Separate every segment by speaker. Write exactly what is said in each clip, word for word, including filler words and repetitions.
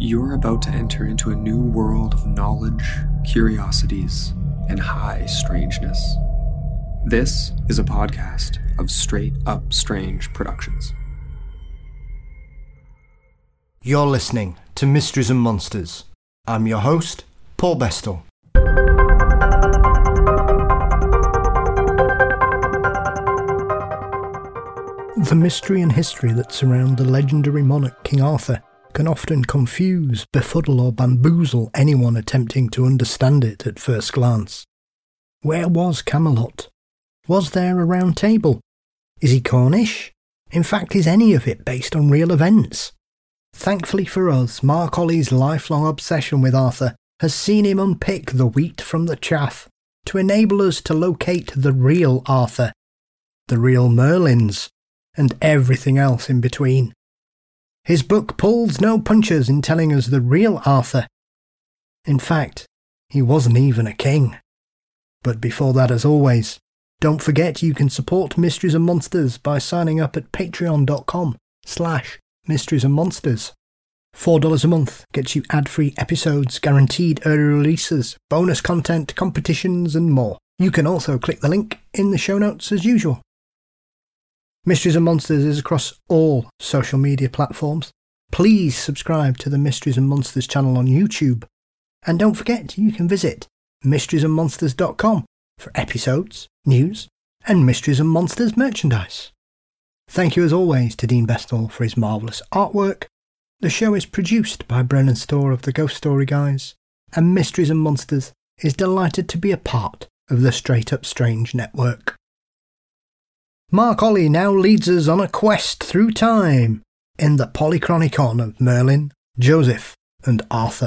Speaker 1: You're about to enter into a new world of knowledge, curiosities, and high strangeness. This is a podcast of Straight Up Strange Productions.
Speaker 2: You're listening to Mysteries and Monsters. I'm your host, Paul Bestel. The mystery and history that surround the legendary monarch King Arthur can often confuse, befuddle or bamboozle anyone attempting to understand it at first glance. Where was Camelot? Was there a round table? Is he Cornish? In fact, is any of it based on real events? Thankfully for us, Mark Ollie's lifelong obsession with Arthur has seen him unpick the wheat from the chaff to enable us to locate the real Arthur, the real Merlins, and everything else in between. His book pulls no punches in telling us the real Arthur. In fact, he wasn't even a king. But before that, as always, don't forget you can support Mysteries and Monsters by signing up at patreon.com slash Mysteries and Monsters. four dollars a month gets you ad-free episodes, guaranteed early releases, bonus content, competitions and more. You can also click the link in the show notes as usual. Mysteries and Monsters is across all social media platforms. Please subscribe to the Mysteries and Monsters channel on YouTube. And don't forget you can visit mysteries and monsters dot com for episodes, news and Mysteries and Monsters merchandise. Thank you as always to Dean Bestel for his marvellous artwork. The show is produced by Brennan Storr of the Ghost Story Guys, and Mysteries and Monsters is delighted to be a part of the Straight Up Strange network. Mark Ollie now leads us on a quest through time in the Polychronicon of Merlin, Joseph and Arthur.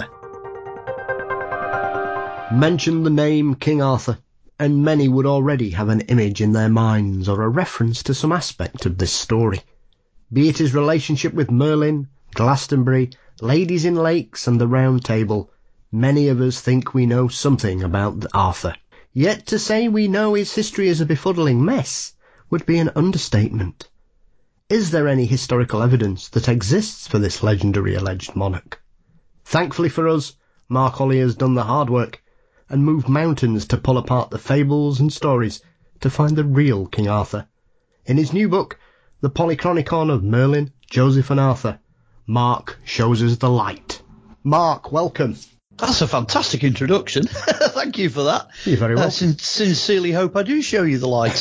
Speaker 3: Mention the name King Arthur, and many would already have an image in their minds or a reference to some aspect of this story. Be it his relationship with Merlin, Glastonbury, ladies in lakes and the Round Table, many of us think we know something about Arthur. Yet to say we know his history is a befuddling mess would be an understatement. Is there any historical evidence that exists for this legendary alleged monarch? Thankfully for us, Mark Ollie has done the hard work and moved mountains to pull apart the fables and stories to find the real King Arthur. In his new book, The Polychronicon of Merlin, Joseph and Arthur, Mark shows us the light. Mark, welcome.
Speaker 4: That's a fantastic introduction. Thank you for that.
Speaker 3: You're very welcome.
Speaker 4: I sin- sincerely hope I do show you the light.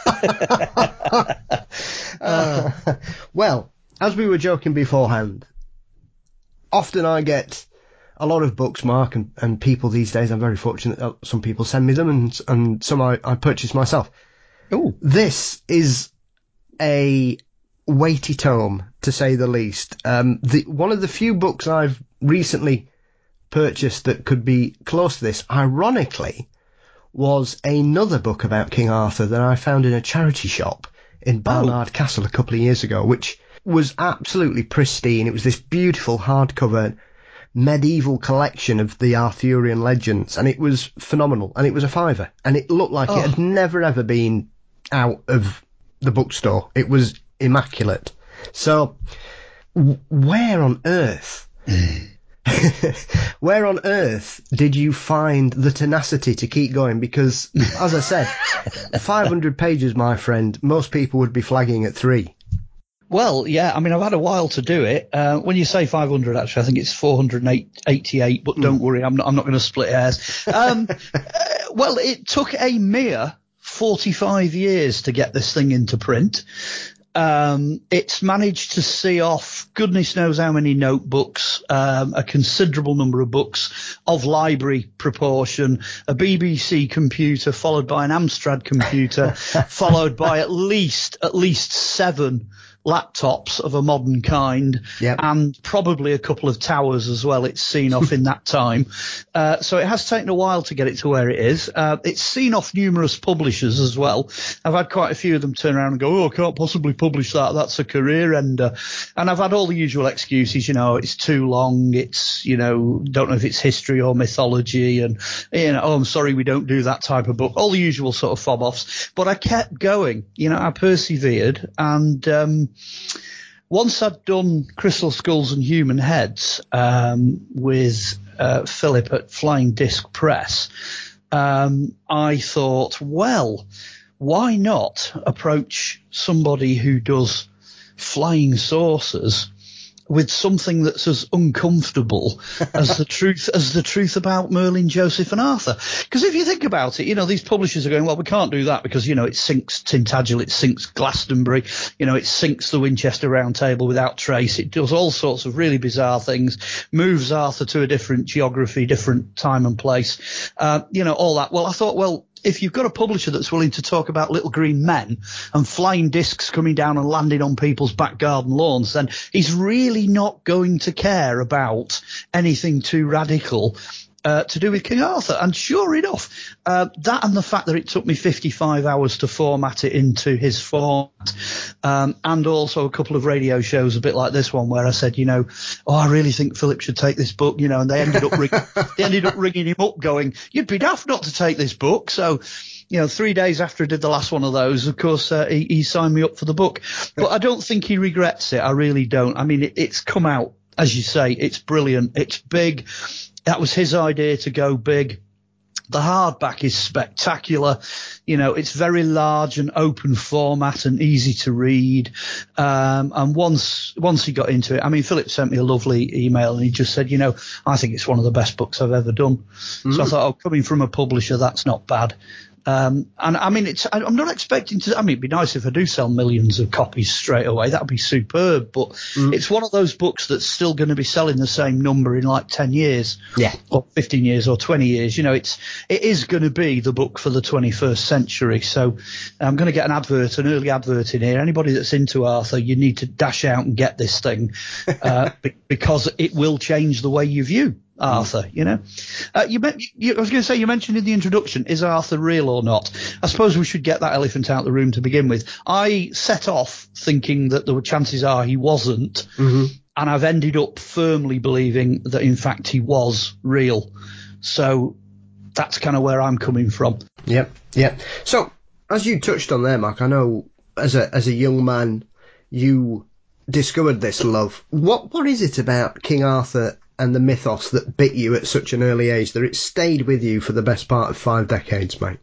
Speaker 3: uh, well, as we were joking beforehand, often I get a lot of books, Mark, and, and people these days. I'm very fortunate that some people send me them, and and some I, I purchase myself.
Speaker 4: Oh,
Speaker 3: this is a weighty tome, to say the least. Um, the one of the few books I've recently purchased that could be close to this, ironically, was another book about King Arthur that I found in a charity shop in Barnard oh. Castle a couple of years ago, which was absolutely pristine. It was this beautiful hardcover medieval collection of the Arthurian legends, and it was phenomenal, and it was a fiver, and it looked like oh. it had never ever been out of the bookstore. It was immaculate. So w- where on earth where on earth did you find the tenacity to keep going? Because, as I said, five hundred pages, my friend, most people would be flagging at three.
Speaker 4: Well, yeah, I mean, I've had a while to do it. Uh, when you say five hundred, actually, I think it's four hundred eighty-eight, but don't mm. worry, I'm not, I'm not going to split hairs. Um, uh, well, it took a mere forty-five years to get this thing into print. Um, it's managed to see off goodness knows how many notebooks, um, a considerable number of books of library proportion, a B B C computer followed by an Amstrad computer, followed by at least, at least seven laptops of a modern kind,
Speaker 3: yep.
Speaker 4: and probably a couple of towers as well. It's seen off in that time. Uh, so it has taken a while to get it to where it is. Uh, it's seen off numerous publishers as well. I've had quite a few of them turn around and go, oh, I can't possibly publish that. That's a career ender. And I've had all the usual excuses, you know, it's too long. It's, you know, don't know if it's history or mythology. And, you know, oh, I'm sorry, we don't do that type of book. All the usual sort of fob offs. But I kept going, you know, I persevered, and, um, once I'd done Crystal Skulls and Human Heads um, with uh, Philip at Flying Disc Press, um, I thought, well, why not approach somebody who does flying saucers with something that's as uncomfortable as the truth as the truth about Merlin, Joseph and Arthur? Because if you think about it, you know, these publishers are going, well, we can't do that because, you know, it sinks Tintagel, it sinks Glastonbury, you know, it sinks the Winchester Round Table without trace. It does all sorts of really bizarre things, moves Arthur to a different geography, different time and place, uh, you know, all that. Well, I thought, well, if you've got a publisher that's willing to talk about little green men and flying discs coming down and landing on people's back garden lawns, then he's really not going to care about anything too radical uh, to do with King Arthur. And sure enough, uh, that and the fact that it took me fifty-five hours to format it into his format, um, and also a couple of radio shows a bit like this one where I said, you know, oh, I really think Philip should take this book, you know, and they ended up ring- they ended up ringing him up going, you'd be daft not to take this book. So, you know, three days after I did the last one of those, of course, uh, he, he signed me up for the book. But I don't think he regrets it. I really don't. I mean, it, it's come out, as you say, it's brilliant. It's big. That was his idea to go big. The hardback is spectacular. You know, it's very large and open format and easy to read. Um, and once, once he got into it, I mean, Philip sent me a lovely email and he just said, you know, I think it's one of the best books I've ever done. Mm. So I thought, oh, coming from a publisher, that's not bad. Um, and I mean, it's, I'm not expecting to, I mean, it'd be nice if I do sell millions of copies straight away. That'd be superb. But mm. it's one of those books that's still going to be selling the same number in like ten years.
Speaker 3: Yeah.
Speaker 4: Or fifteen years or twenty years. You know, it's, it is going to be the book for the twenty-first century. So I'm going to get an advert, an early advert in here. Anybody that's into Arthur, you need to dash out and get this thing, uh, because it will change the way you view Arthur, you know. Uh, you, you, I was going to say, you mentioned in the introduction, is Arthur real or not? I suppose we should get that elephant out of the room to begin with. I set off thinking that there were chances are he wasn't, mm-hmm. and I've ended up firmly believing that, in fact, he was real. So that's kind of where I'm coming from.
Speaker 3: Yep, yep. So, as you touched on there, Mark, I know as a as a young man, you discovered this love. What What is it about King Arthur and the mythos that bit you at such an early age that it stayed with you for the best part of five decades, mate?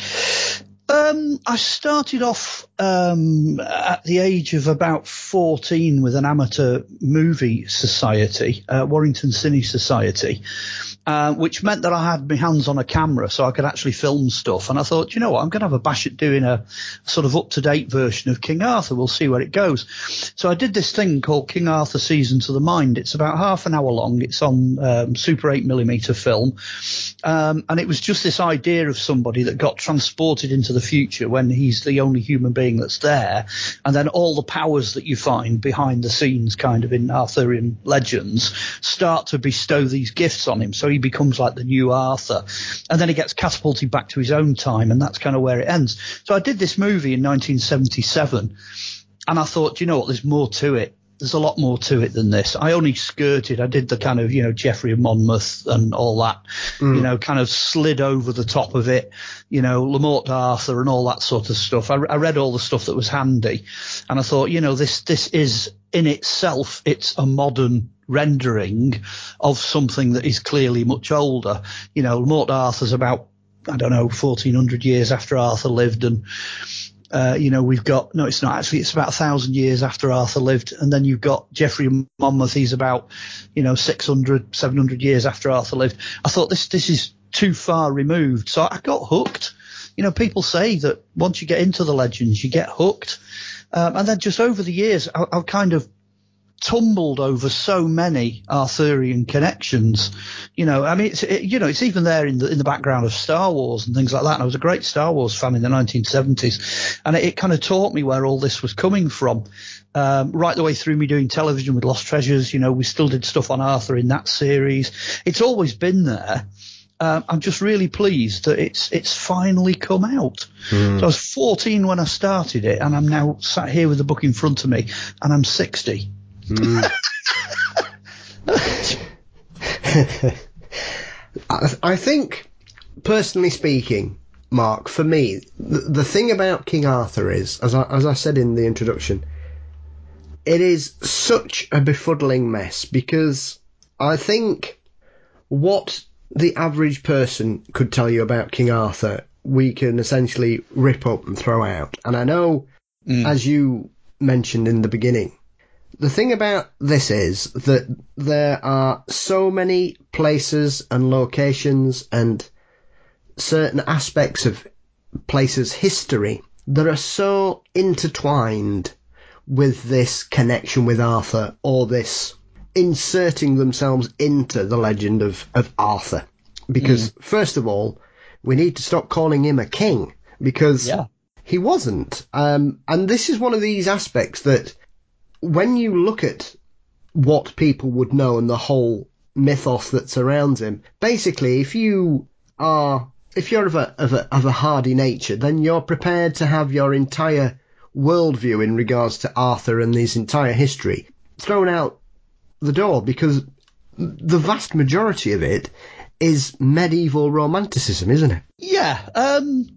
Speaker 4: Um, I started off um, at the age of about fourteen with an amateur movie society, uh, Warrington Cine Society, uh, which meant that I had my hands on a camera so I could actually film stuff. And I thought, you know what, I'm going to have a bash at doing a sort of up-to-date version of King Arthur. We'll see where it goes. So I did this thing called King Arthur Seasons of the Mind. It's about half an hour long. It's on um, Super eight millimeter film. Um, and it was just this idea of somebody that got transported into the future when he's the only human being that's there, and then all the powers that you find behind the scenes kind of in Arthurian legends start to bestow these gifts on him, so he becomes like the new Arthur, and then he gets catapulted back to his own time, and that's kind of where it ends. So I did this movie in nineteen seventy-seven, and I thought, you know what, there's more to it. There's a lot more to it than this. I only skirted. I did the kind of, you know, Geoffrey of Monmouth and all that, mm. you know, kind of slid over the top of it, you know, Le Morte d'Arthur and all that sort of stuff. I, I read all the stuff that was handy, and I thought, you know, this this is in itself, it's a modern rendering of something that is clearly much older. You know, Le Morte d'Arthur's about, I don't know, fourteen hundred years after Arthur lived, and Uh, you know, we've got, no, it's not actually, it's about a thousand years after Arthur lived. And then you've got Geoffrey of Monmouth. He's about, you know, six hundred, seven hundred years after Arthur lived. I thought this, this is too far removed. So I got hooked. You know, people say that once you get into the legends, you get hooked. Um, and then just over the years, I, I've kind of tumbled over so many Arthurian connections. You know, I mean, it's, it, you know, it's even there in the in the background of Star Wars and things like that. And I was a great Star Wars fan in the nineteen seventies, and it, it kind of taught me where all this was coming from. Um, right the way through me doing television with Lost Treasures, you know, we still did stuff on Arthur in that series. It's always been there. Um, I'm just really pleased that it's it's finally come out. Mm. So I was fourteen when I started it, and I'm now sat here with the book in front of me, and I'm sixty. Mm.
Speaker 3: I, I think, personally speaking, Mark, for me, the, the thing about King Arthur is, as I, as I said in the introduction, it is such a befuddling mess, because I think what the average person could tell you about King Arthur, we can essentially rip up and throw out. And I know, mm. as you mentioned in the beginning, the thing about this is that there are so many places and locations and certain aspects of places' history that are so intertwined with this connection with Arthur, or this inserting themselves into the legend of, of Arthur. Because, mm. first of all, we need to stop calling him a king, because yeah. he wasn't. Um, and this is one of these aspects that, when you look at what people would know and the whole mythos that surrounds him, basically, if you are, if you're of a, of a, of a hardy nature, then you're prepared to have your entire worldview in regards to Arthur and his entire history thrown out the door, because the vast majority of it is medieval romanticism, isn't it?
Speaker 4: Yeah. Um,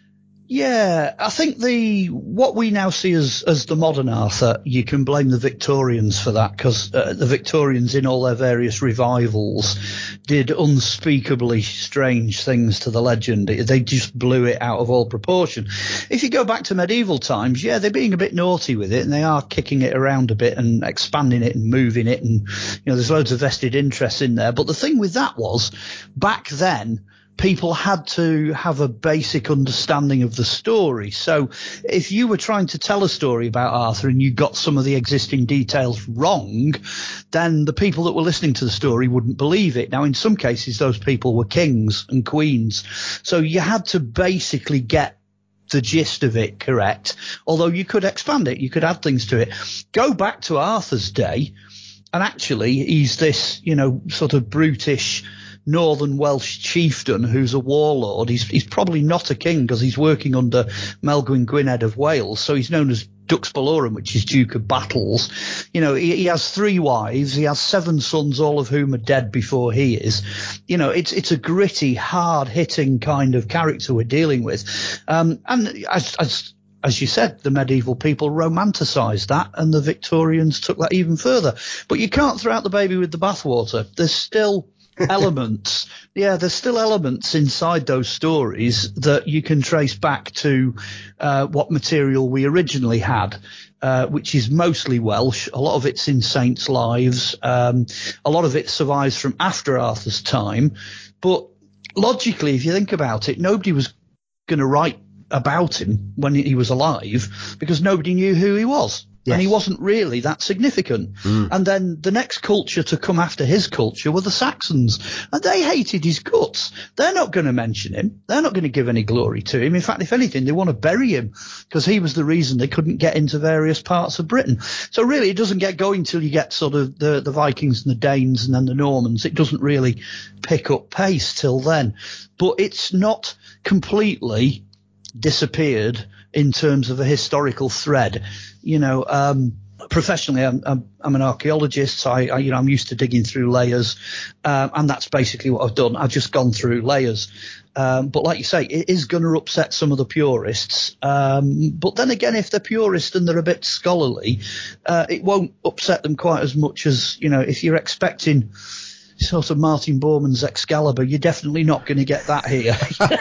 Speaker 4: yeah, I think the what we now see as, as the modern Arthur, you can blame the Victorians for that, because uh, the Victorians, in all their various revivals, did unspeakably strange things to the legend. They just blew it out of all proportion. If you go back to medieval times, yeah, they're being a bit naughty with it, and they are kicking it around a bit and expanding it and moving it, and you know, there's loads of vested interests in there. But the thing with that was, back then, people had to have a basic understanding of the story. So if you were trying to tell a story about Arthur and you got some of the existing details wrong, then the people that were listening to the story wouldn't believe it. Now, in some cases, those people were kings and queens. So you had to basically get the gist of it correct, although you could expand it. You could add things to it. Go back to Arthur's day, and actually he's this, you know, sort of brutish Northern Welsh chieftain who's a warlord. He's he's probably not a king, because he's working under Melgwyn Gwynedd of Wales, so he's known as Dux Balorum, which is Duke of Battles. You know, he, he has three wives, he has seven sons, all of whom are dead before he is. You know, it's it's a gritty, hard-hitting kind of character we're dealing with. Um, and as, as As you said, the medieval people romanticised that, and the Victorians took that even further. But you can't throw out the baby with the bathwater. There's still elements. Yeah, there's still elements inside those stories that you can trace back to uh, what material we originally had, uh, which is mostly Welsh. A lot of it's in saints' lives. Um, a lot of it survives from after Arthur's time. But logically, if you think about it, nobody was going to write about him when he was alive, because nobody knew who he was. Yes. And he wasn't really that significant. Mm. And then the next culture to come after his culture were the Saxons, and they hated his guts. They're not going to mention him. They're not going to give any glory to him. In fact, if anything, they want to bury him, because he was the reason they couldn't get into various parts of Britain. So really, it doesn't get going till you get sort of the, the Vikings and the Danes and then the Normans. It doesn't really pick up pace till then. But it's not completely disappeared in terms of a historical thread. You know, um, professionally, I'm, I'm, I'm an archaeologist, so I, I, you know, I'm used to digging through layers, um, and that's basically what I've done. I've just gone through layers. Um, but like you say, it is going to upset some of the purists. Um, but then again, if they're purist and they're a bit scholarly, uh, it won't upset them quite as much as, you know, if you're expecting sort of Martin Bormann's Excalibur, you're definitely not going to get that here.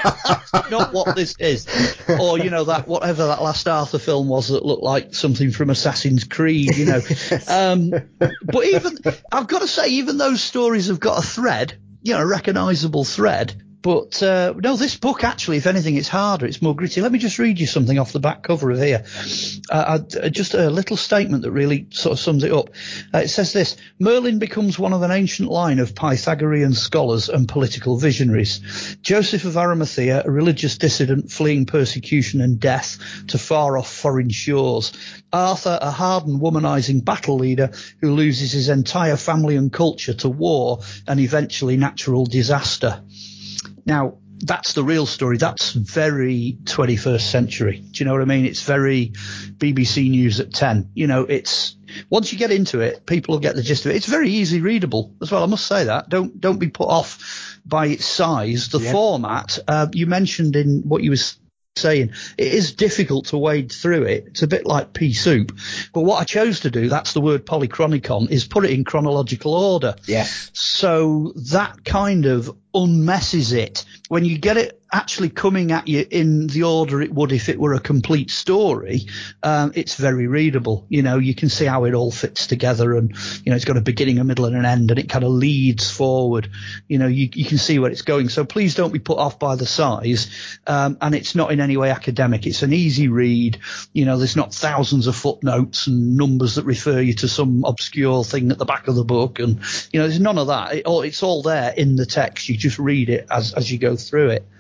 Speaker 4: Not what this is. Or, you know, that whatever that last Arthur film was that looked like something from Assassin's Creed, you know. Um, but even, I've got to say, even those stories have got a thread, you know, a recognisable thread. But uh, no, this book actually, if anything, it's harder. It's more gritty. Let me just read you something off the back cover of here. Uh, uh, just a little statement that really sort of sums it up. Uh, it says this: Merlin becomes one of an ancient line of Pythagorean scholars and political visionaries. Joseph of Arimathea, a religious dissident fleeing persecution and death to far-off foreign shores. Arthur, a hardened, womanizing battle leader who loses his entire family and culture to war and eventually natural disaster. Now, that's the real story. That's very twenty-first century. Do you know what I mean? It's very B B C News at ten. You know, it's once you get into it, people will get the gist of it. It's very easy readable as well. I must say that. Don't don't be put off by its size. The yeah. format, uh, you mentioned in what you was saying, it is difficult to wade through it. It's a bit like pea soup. But what I chose to do, that's the word polychronicon, is put it in chronological order.
Speaker 3: Yes.
Speaker 4: So that kind of unmesses it. When you get it actually coming at you in the order it would if it were a complete story, um, it's very readable. You know, you can see how it all fits together, and, you know, it's got a beginning, a middle and an end, and it kind of leads forward. You know, you, you can see where it's going. So please don't be put off by the size. Um, and it's not in any way academic. It's an easy read. You know, there's not thousands of footnotes and numbers that refer you to some obscure thing at the back of the book. And, you know, there's none of that. It, all, it's all there in the text. You just read it as, as you go through it.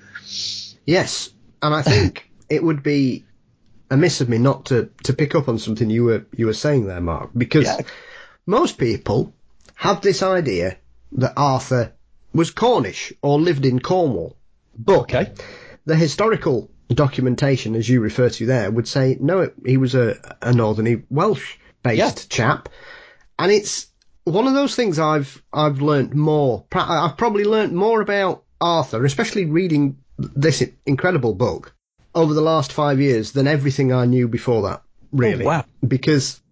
Speaker 3: Yes, and I think it would be amiss of me not to, to pick up on something you were you were saying there, Mark, because yeah. most people have this idea that Arthur was Cornish or lived in Cornwall, but
Speaker 4: okay.
Speaker 3: the historical documentation, as you refer to there, would say no, it, he was a, a northern Welsh-based yeah. chap, and it's one of those things I've I've learnt more. I've probably learnt more about Arthur, especially reading this incredible book, over the last five years than everything I knew before that, really.
Speaker 4: Oh, wow.
Speaker 3: Because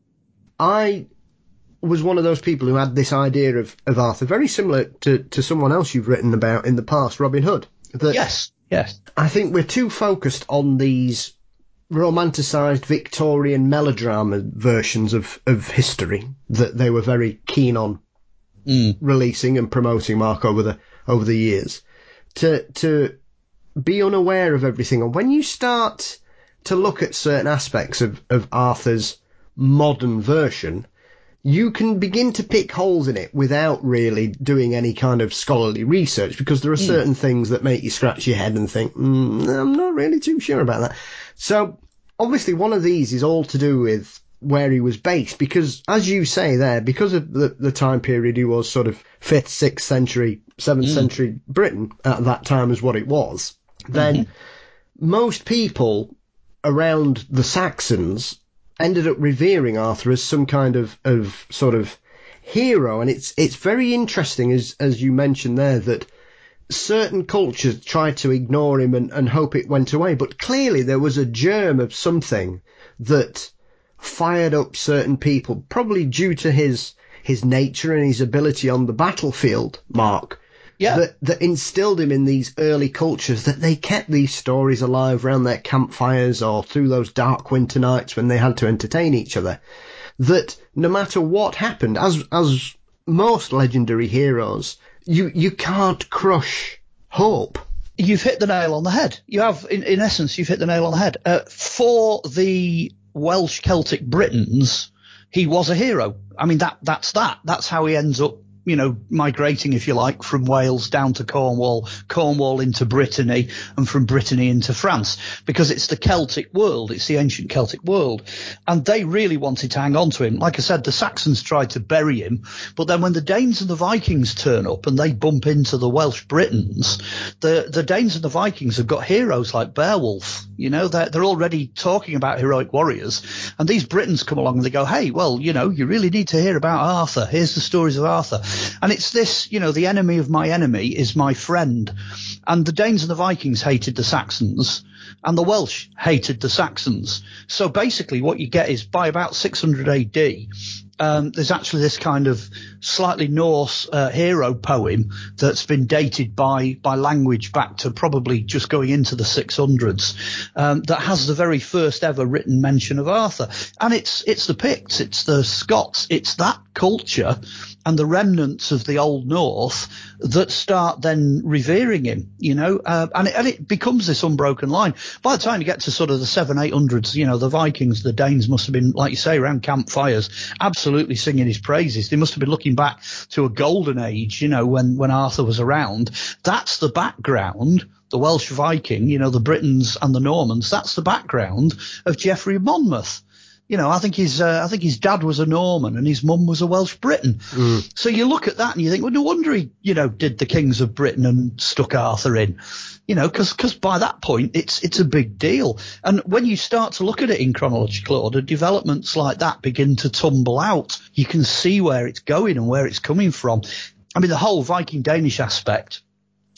Speaker 3: I was one of those people who had this idea of, of Arthur, very similar to, to someone else you've written about in the past, Robin Hood. That
Speaker 4: yes, yes.
Speaker 3: I think we're too focused on these romanticised Victorian melodrama versions of, of history that they were very keen on mm. releasing and promoting, Mark, over the over the years, to to be unaware of everything. And when you start to look at certain aspects of, of Arthur's modern version, you can begin to pick holes in it without really doing any kind of scholarly research, because there are mm. certain things that make you scratch your head and think, mm, I'm not really too sure about that. So obviously one of these is all to do with where he was based, because, as you say there, because of the, the time period he was sort of fifth, sixth century, seventh mm. century Britain at that time is what it was, then mm-hmm. most people around the Saxons ended up revering Arthur as some kind of, of sort of hero. And it's it's very interesting, as as you mentioned there, that certain cultures tried to ignore him and, and hope it went away. But clearly there was a germ of something that fired up certain people, probably due to his his nature and his ability on the battlefield, Mark. Yeah. That, that instilled him in these early cultures, that they kept these stories alive around their campfires or through those dark winter nights when they had to entertain each other. That no matter what happened, as as most legendary heroes, you, you can't crush hope.
Speaker 4: You've hit the nail on the head. You have, in, in essence, you've hit the nail on the head. Uh, for the Welsh Celtic Britons, he was a hero. I mean, that that's that. That's how he ends up, you know, migrating, if you like, from Wales down to Cornwall, Cornwall into Brittany, and from Brittany into France, because it's the Celtic world, it's the ancient Celtic world, and they really wanted to hang on to him. Like I said, the Saxons tried to bury him, but then when the Danes and the Vikings turn up and they bump into the Welsh Britons, the, the Danes and the Vikings have got heroes like Beowulf, you know, they're, they're already talking about heroic warriors, and these Britons come along and they go, hey, well, you know, you really need to hear about Arthur, here's the stories of Arthur. And it's this, you know, the enemy of my enemy is my friend. And the Danes and the Vikings hated the Saxons, and the Welsh hated the Saxons. So basically what you get is, by about six hundred A D, um, there's actually this kind of slightly Norse uh, hero poem that's been dated by by language back to probably just going into the six hundreds, um, that has the very first ever written mention of Arthur. And it's it's the Picts, it's the Scots, it's that culture and the remnants of the Old North that start then revering him, you know, uh, and, it, and it becomes this unbroken line. By the time you get to sort of the seven, eight hundreds, you know, the Vikings, the Danes must have been, like you say, around campfires, absolutely singing his praises. They must have been looking back to a golden age, you know, when, when Arthur was around. That's the background. The Welsh Viking, you know, the Britons and the Normans, that's the background of Geoffrey of Monmouth. You know, I think his uh, I think his dad was a Norman and his mum was a Welsh Briton. Mm. So you look at that and you think, well, no wonder he, you know, did the Kings of Britain and stuck Arthur in. You know, because because by that point it's it's a big deal. And when you start to look at it in chronological order, developments like that begin to tumble out. You can see where it's going and where it's coming from. I mean, the whole Viking Danish aspect.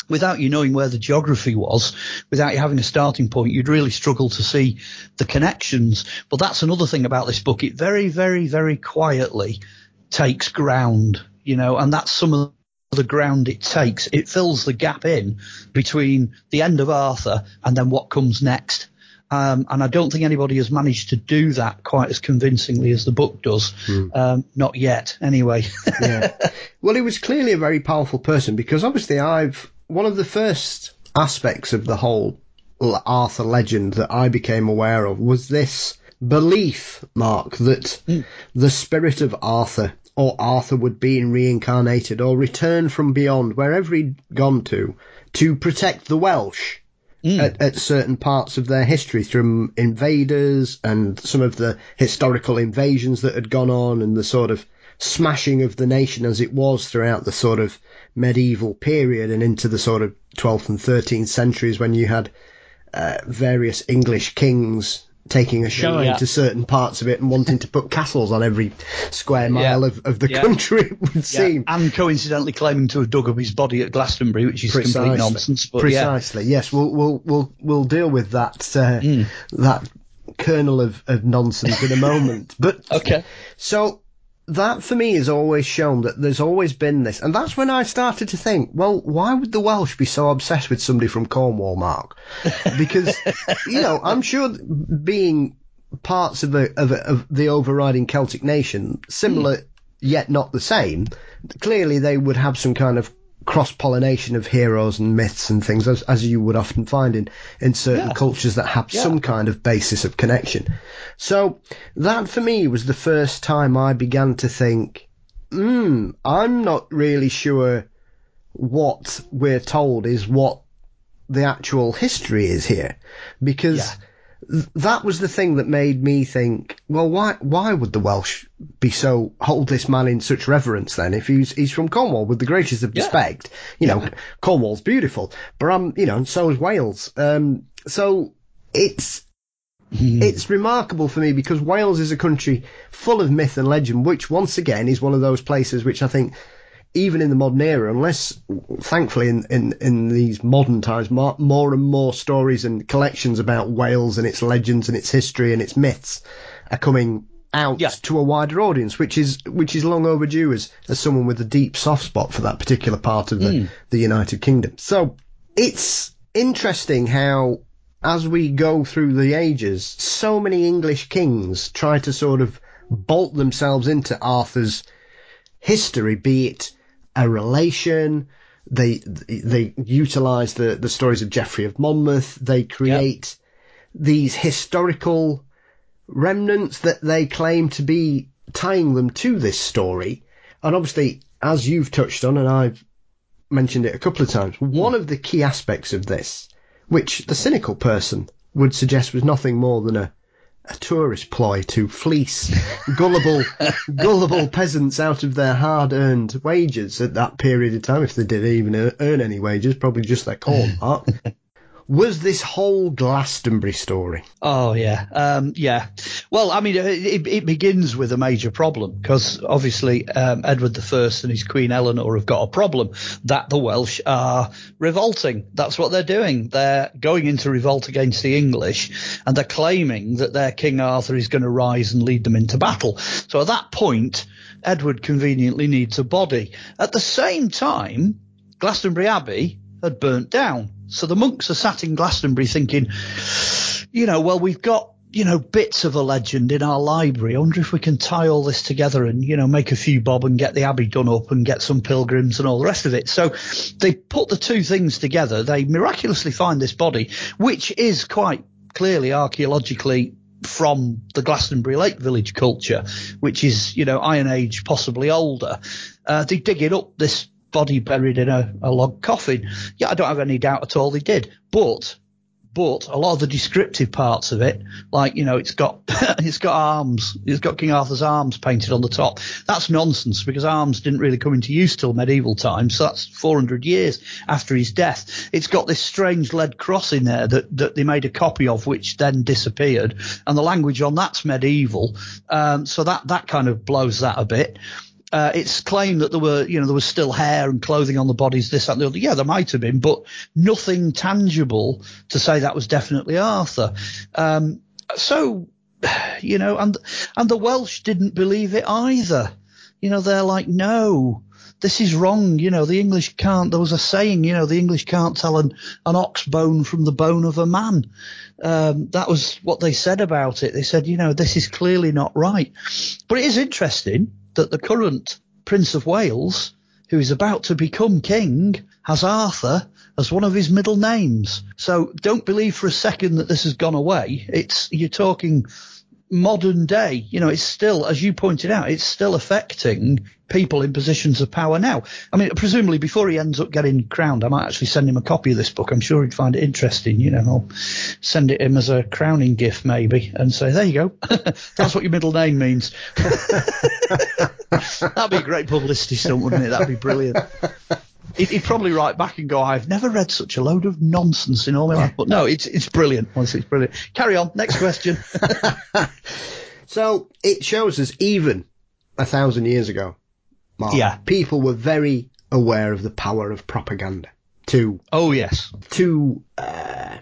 Speaker 4: without you knowing where the geography was, without you having a starting point, you'd really struggle to see the connections. But that's another thing about this book. It very, very, very quietly takes ground, you know, and that's some of the ground it takes. It fills the gap in between the end of Arthur and then what comes next. Um, and I don't think anybody has managed to do that quite as convincingly as the book does. Mm. Um, not yet, anyway.
Speaker 3: Yeah. Well, he was clearly a very powerful person, because obviously I've one of the first aspects of the whole Arthur legend that I became aware of was this belief, Mark, that mm. the spirit of Arthur, or Arthur, would be reincarnated or return from beyond, wherever he'd gone to, to protect the Welsh. Mm. At, at certain parts of their history, through invaders and some of the historical invasions that had gone on, and the sort of smashing of the nation as it was throughout the sort of medieval period and into the sort of twelfth and thirteenth centuries, when you had uh, various English kings taking a shine yeah. to certain parts of it and wanting to put castles on every square mile yeah. of, of the yeah. country, it would yeah. seem.
Speaker 4: And coincidentally claiming to have dug up his body at Glastonbury, which is Precisely. complete nonsense. But
Speaker 3: Precisely,
Speaker 4: yeah.
Speaker 3: yes. We'll we'll we'll we'll deal with that uh, mm. that kernel of, of nonsense in a moment. But
Speaker 4: okay.
Speaker 3: So that for me has always shown that there's always been this, and that's when I started to think, well, why would the Welsh be so obsessed with somebody from Cornwall, Mark? Because, you know, I'm sure being parts of, a, of, a, of the overriding Celtic nation, similar mm. yet not the same, clearly they would have some kind of cross-pollination of heroes and myths and things, as, as you would often find in, in certain yeah. cultures that have yeah. some kind of basis of connection. So that for me was the first time I began to think, hmm, I'm not really sure what we're told is what the actual history is here, because yeah. th- that was the thing that made me think, well, why why would the Welsh be so hold this man in such reverence then, if he's he's from Cornwall, with the greatest of yeah. respect? You know, yeah. Cornwall's beautiful, but I'm, you know, and so is Wales. Um, so it's mm. it's remarkable for me, because Wales is a country full of myth and legend, which once again is one of those places which I think, even in the modern era, unless, thankfully, in, in, in these modern times, more, more and more stories and collections about Wales and its legends and its history and its myths are coming out yeah. to a wider audience, which is which is long overdue as, as someone with a deep soft spot for that particular part of the, mm. the United Kingdom. So it's interesting how, as we go through the ages, so many English kings try to sort of bolt themselves into Arthur's history, be it a relation. They they utilise the, the stories of Geoffrey of Monmouth. They create yep. these historical remnants that they claim to be tying them to this story. And obviously, as you've touched on, and I've mentioned it a couple of times, mm. one of the key aspects of this, which the cynical person would suggest was nothing more than a a tourist ploy to fleece gullible gullible peasants out of their hard-earned wages at that period of time, if they did even earn any wages, probably just their corn, Mark, was this whole Glastonbury story.
Speaker 4: Oh, yeah. Um, yeah. Well, I mean, it, it begins with a major problem, because obviously um, Edward the First and his Queen Eleanor have got a problem that the Welsh are revolting. That's what they're doing. They're going into revolt against the English, and they're claiming that their King Arthur is going to rise and lead them into battle. So at that point, Edward conveniently needs a body. At the same time, Glastonbury Abbey had burnt down. So the monks are sat in Glastonbury thinking, you know, well, we've got, you know, bits of a legend in our library. I wonder if we can tie all this together and, you know, make a few bob and get the abbey done up and get some pilgrims and all the rest of it. So they put the two things together. They miraculously find this body, which is quite clearly archaeologically from the Glastonbury Lake Village culture, which is, you know, Iron Age, possibly older. Uh, they dig it up, this body buried in a, a log coffin. Yeah, I don't have any doubt at all they did. But, but a lot of the descriptive parts of it, like, you know, it's got, it's got arms, it's got King Arthur's arms painted on the top. That's nonsense, because arms didn't really come into use till medieval times. So that's four hundred years after his death. It's got this strange lead cross in there that, that they made a copy of, which then disappeared. And the language on that's medieval. Um, so that, that kind of blows that a bit. Uh, it's claimed that there were, you know, there was still hair and clothing on the bodies, this, that, and the other. Yeah, there might have been, but nothing tangible to say that was definitely Arthur. Um, so, you know, and and the Welsh didn't believe it either. You know, they're like, no, this is wrong. You know, the English can't. There was a saying, you know, the English can't tell an, an ox bone from the bone of a man. Um, that was what they said about it. They said, you know, this is clearly not right. But it is interesting that the current Prince of Wales, who is about to become king, has Arthur as one of his middle names. So don't believe for a second that this has gone away. It's, you're talking modern day. You know, it's still, as you pointed out, it's still affecting people in positions of power now. I mean, presumably before he ends up getting crowned, I might actually send him a copy of this book. I'm sure he'd find it interesting. You know, I'll send it him as a crowning gift maybe and say, there you go. That's what your middle name means. That'd be a great publicity stunt, wouldn't it? That'd be brilliant. He'd, he'd probably write back and go, I've never read such a load of nonsense in all my life. But no, it's it's brilliant. Honestly, it's brilliant. Carry on. Next question.
Speaker 3: So it shows us even a thousand years ago, Mark,
Speaker 4: yeah.
Speaker 3: people were very aware of the power of propaganda to
Speaker 4: oh yes
Speaker 3: to uh,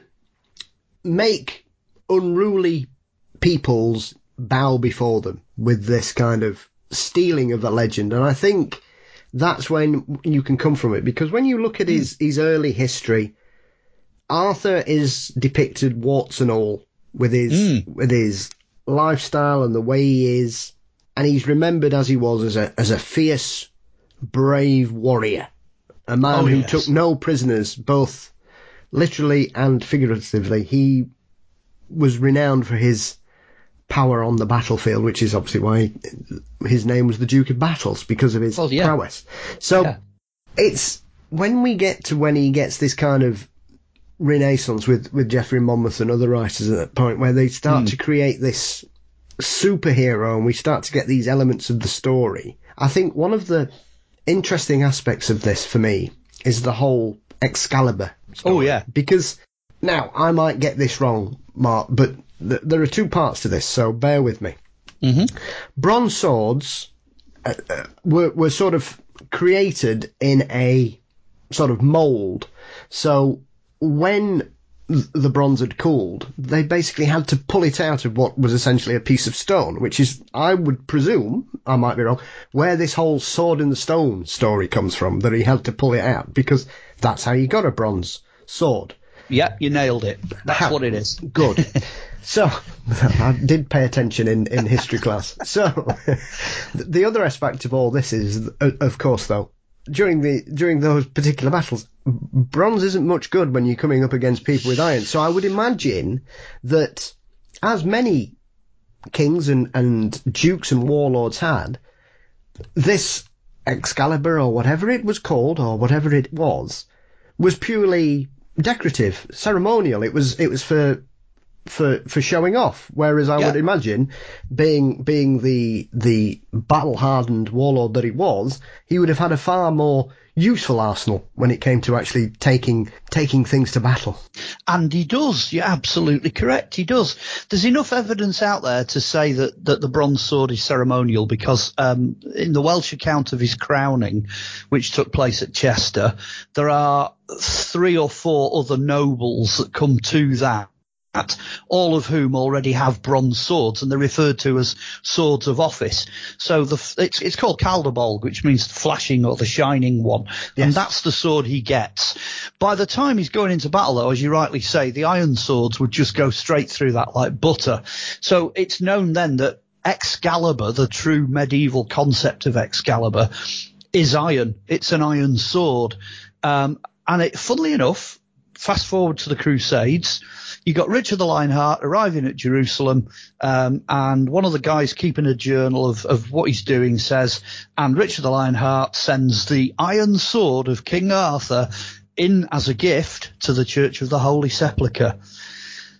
Speaker 3: make unruly peoples bow before them with this kind of stealing of a legend. And I think that's when you can come from it, because when you look at his, his early history, Arthur is depicted warts and all with his mm. with his lifestyle and the way he is, and he's remembered as he was as a as a fierce, brave warrior, a man
Speaker 4: oh,
Speaker 3: who
Speaker 4: yes.
Speaker 3: took no prisoners, both literally and figuratively. He was renowned for his power on the battlefield, which is obviously why his name was the Duke of Battles, because of his
Speaker 4: well, yeah.
Speaker 3: prowess. So
Speaker 4: yeah.
Speaker 3: it's when we get to when he gets this kind of renaissance with, with Geoffrey Monmouth and other writers at that point, where they start mm. to create this superhero and we start to get these elements of the story. I think one of the interesting aspects of this for me is the whole Excalibur story.
Speaker 4: Oh, yeah.
Speaker 3: Because now I might get this wrong, Mark, but th- there are two parts to this, so bear with me.
Speaker 4: Mm-hmm.
Speaker 3: Bronze swords uh, uh, were, were sort of created in a sort of mould. So when the bronze had cooled, they basically had to pull it out of what was essentially a piece of stone, which is, I would presume, I might be wrong, where this whole sword in the stone story comes from, that he had to pull it out, because that's how you got a bronze sword.
Speaker 4: Yeah, you nailed it. That's how, what it is.
Speaker 3: Good. So, I did pay attention in, in history class. So, the other aspect of all this is, of course, though, during the during those particular battles, bronze isn't much good when you're coming up against people with iron. So I would imagine that as many kings and, and dukes and warlords had, this Excalibur, or whatever it was called, or whatever it was, was purely decorative, ceremonial. It was it was for for for showing off. Whereas I yeah. would imagine, being being the the battle hardened warlord that he was, he would have had a far more useful arsenal when it came to actually taking taking things to battle.
Speaker 4: And he does. You're absolutely correct. He does. There's enough evidence out there to say that, that the bronze sword is ceremonial, because um, in the Welsh account of his crowning, which took place at Chester, there are three or four other nobles that come to that, all of whom already have bronze swords, and they're referred to as swords of office. So the it's it's called Calderbolg, which means the flashing or the shining one, yes. And that's the sword he gets. By the time he's going into battle, though, as you rightly say, the iron swords would just go straight through that like butter. So it's known then that Excalibur, the true medieval concept of Excalibur, is iron. It's an iron sword, um, and it, funnily enough, fast forward to the Crusades. You got Richard the Lionheart arriving at Jerusalem, um, and one of the guys keeping a journal of, of what he's doing says, and Richard the Lionheart sends the iron sword of King Arthur in as a gift to the Church of the Holy Sepulchre.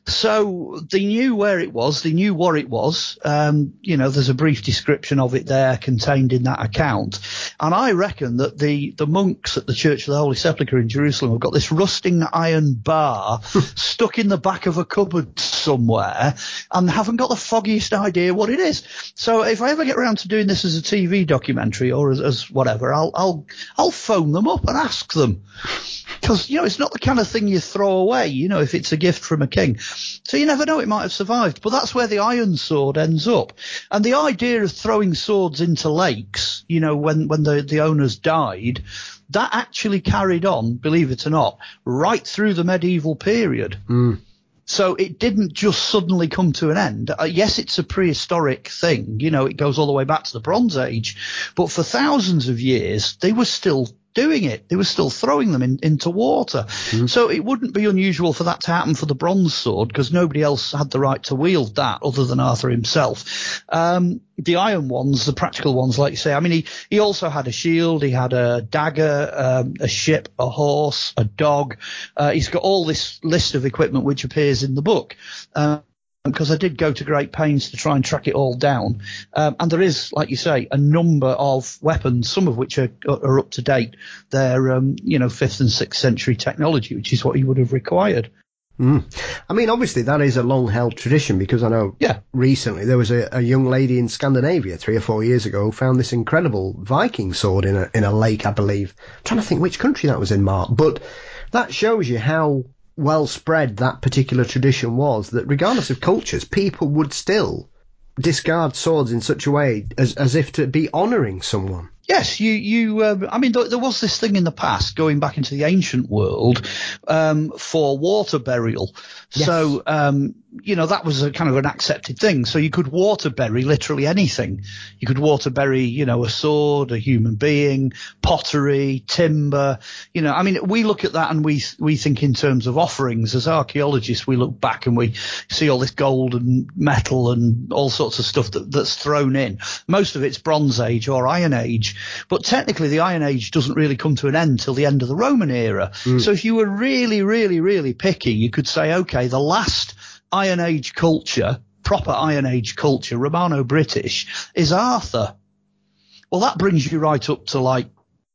Speaker 4: So they knew where it was. They knew what it was. Um, you know, there's a brief description of it there contained in that account. And I reckon that the, the monks at the Church of the Holy Sepulchre in Jerusalem have got this rusting iron bar stuck in the back of a cupboard somewhere and haven't got the foggiest idea what it is. So if I ever get around to doing this as a T V documentary or as, as whatever, I'll, I'll, I'll phone them up and ask them. Because, you know, it's not the kind of thing you throw away, you know, if it's a gift from a king. So you never know, it might have survived. But that's where the iron sword ends up. And the idea of throwing swords into lakes, you know, when, when the, the owners died, that actually carried on, believe it or not, right through the medieval period.
Speaker 3: Mm.
Speaker 4: So it didn't just suddenly come to an end. Uh, yes, it's a prehistoric thing. You know, it goes all the way back to the Bronze Age. But for thousands of years, they were still doing it. They were still throwing them in, into water. Mm-hmm. So it wouldn't be unusual for that to happen for the bronze sword because nobody else had the right to wield that other than Arthur himself. Um, the iron ones, the practical ones, like you say, I mean, he, he also had a shield, he had a dagger, um, a ship, a horse, a dog. Uh, he's got all this list of equipment which appears in the book. Um, because I did go to great pains to try and track it all down. Um, and there is, like you say, a number of weapons, some of which are, are up to date. They're, um, you know, fifth and sixth century technology, which is what he would have required.
Speaker 3: Mm. I mean, obviously, that is a long-held tradition because I know
Speaker 4: yeah. recently
Speaker 3: there was a, a young lady in Scandinavia three or four years ago who found this incredible Viking sword in a, in a lake, I believe. I'm trying to think which country that was in, Mark. But that shows you how well spread that particular tradition was, that regardless of cultures, people would still discard swords in such a way as, as if to be honouring someone.
Speaker 4: Yes, you, you, uh, I mean, th- there was this thing in the past, going back into the ancient world, um, for water burial. Yes. So, um, you know, that was a kind of an accepted thing. So you could water bury literally anything. You could water bury, you know, a sword, a human being, pottery, timber. You know, I mean, we look at that and we, we think in terms of offerings. As archaeologists, we look back and we see all this gold and metal and all sorts of stuff that, that's thrown in. Most of it's Bronze Age or Iron Age. But technically, the Iron Age doesn't really come to an end till the end of the Roman era. Mm. So if you were really, really, really picky, you could say, OK, the last Iron Age culture, proper Iron Age culture, Romano-British, is Arthur. Well, that brings you right up to like,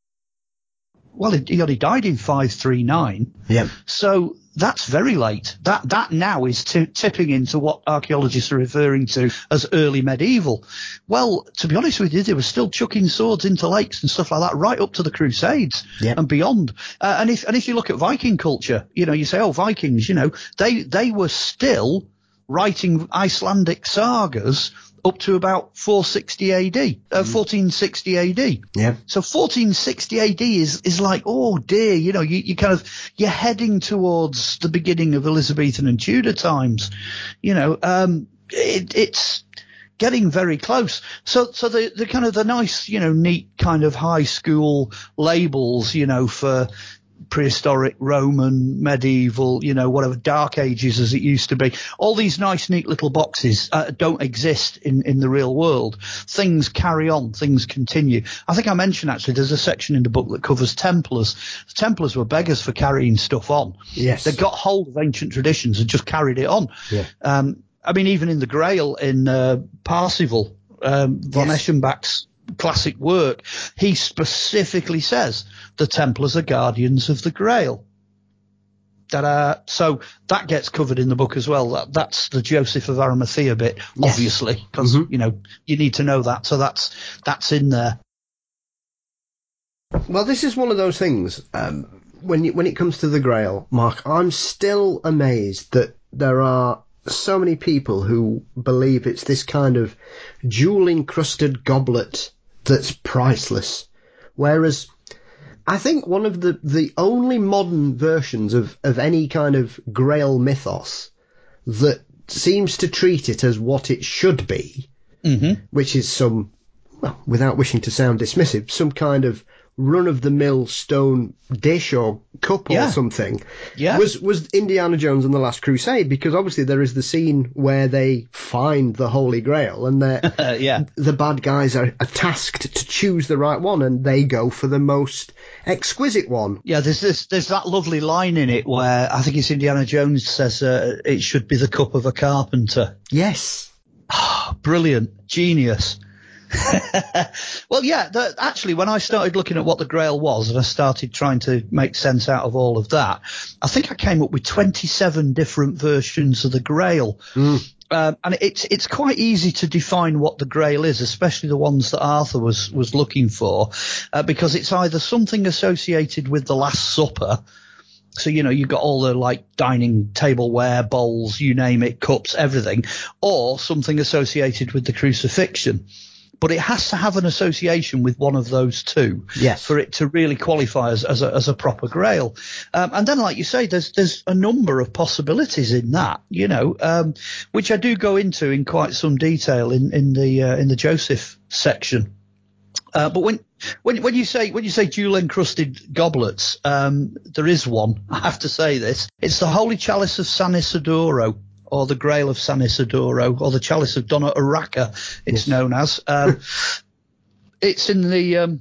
Speaker 4: well, he only died in five thirty-nine.
Speaker 3: Yeah.
Speaker 4: So that's very late. That that now is t- tipping into what archaeologists are referring to as early medieval. Well, to be honest with you, they were still chucking swords into lakes and stuff like that right up to the Crusades
Speaker 3: yep.
Speaker 4: and beyond. Uh, and if and if you look at Viking culture, you know, you say, oh, Vikings, you know, they they were still writing Icelandic sagas up to about four sixty A D, uh, fourteen sixty A D.
Speaker 3: Yeah.
Speaker 4: So fourteen sixty A D is, is like, oh dear, you know, you, you kind of, you're heading towards the beginning of Elizabethan and Tudor times. You know, um, it, it's getting very close. So, so the, the kind of the nice, you know, neat kind of high school labels, you know, for prehistoric, Roman, medieval, you know, whatever, Dark Ages as it used to be. All these nice, neat little boxes uh, don't exist in, in the real world. Things carry on. Things continue. I think I mentioned, actually, there's a section in the book that covers Templars. The Templars were beggars for carrying stuff on.
Speaker 3: Yes.
Speaker 4: They got hold of ancient traditions and just carried it on.
Speaker 3: Yeah.
Speaker 4: Um, I mean, even in the Grail in uh, Parsifal, um, von yes. Eschenbach's classic work, he specifically says the Templars are guardians of the Grail. Ta-da. So that gets covered in the book as well. That, that's the Joseph of Arimathea bit, yes. obviously, because mm-hmm. you know you need to know that. So that's that's in there.
Speaker 3: Well, this is one of those things. Um, when you, when it comes to the Grail, Mark, I'm still amazed that there are so many people who believe it's this kind of jewel-encrusted goblet that's priceless. Whereas I think one of the, the only modern versions of, of any kind of Grail mythos that seems to treat it as what it should be,
Speaker 4: mm-hmm.
Speaker 3: which is some, well, without wishing to sound dismissive, some kind of run-of-the-mill stone dish or cup
Speaker 4: Yeah.
Speaker 3: or something
Speaker 4: Yeah.
Speaker 3: was, was Indiana Jones and the Last Crusade, because obviously there is the scene where they find the Holy Grail and they're,
Speaker 4: Uh, yeah.
Speaker 3: the bad guys are, are tasked to choose the right one, and they go for the most exquisite one.
Speaker 4: Yeah, there's this, there's that lovely line in it where I think it's Indiana Jones says uh, it should be the cup of a carpenter.
Speaker 3: Yes.
Speaker 4: Brilliant. Genius. Well, yeah, the, actually, when I started looking at what the Grail was and I started trying to make sense out of all of that, I think I came up with twenty-seven different versions of the Grail.
Speaker 3: Mm.
Speaker 4: Um, and it's it's quite easy to define what the Grail is, especially the ones that Arthur was, was looking for, uh, because it's either something associated with the Last Supper. So, you know, you've got all the, like, dining tableware, bowls, you name it, cups, everything, or something associated with the crucifixion. But it has to have an association with one of those two
Speaker 3: Yes.
Speaker 4: for it to really qualify as, as, a, as a proper Grail. Um, and then, like you say, there's there's a number of possibilities in that, you know, um, which I do go into in quite some detail in, in the uh, in the Joseph section. Uh, but when when when you say when you say jewel encrusted goblets, um, there is one. I have to say this: it's the Holy Chalice of San Isidoro, or the Grail of San Isidoro, or the Chalice of Donna Urraca, it's
Speaker 3: Yes.
Speaker 4: known as. Um, it's in the, um,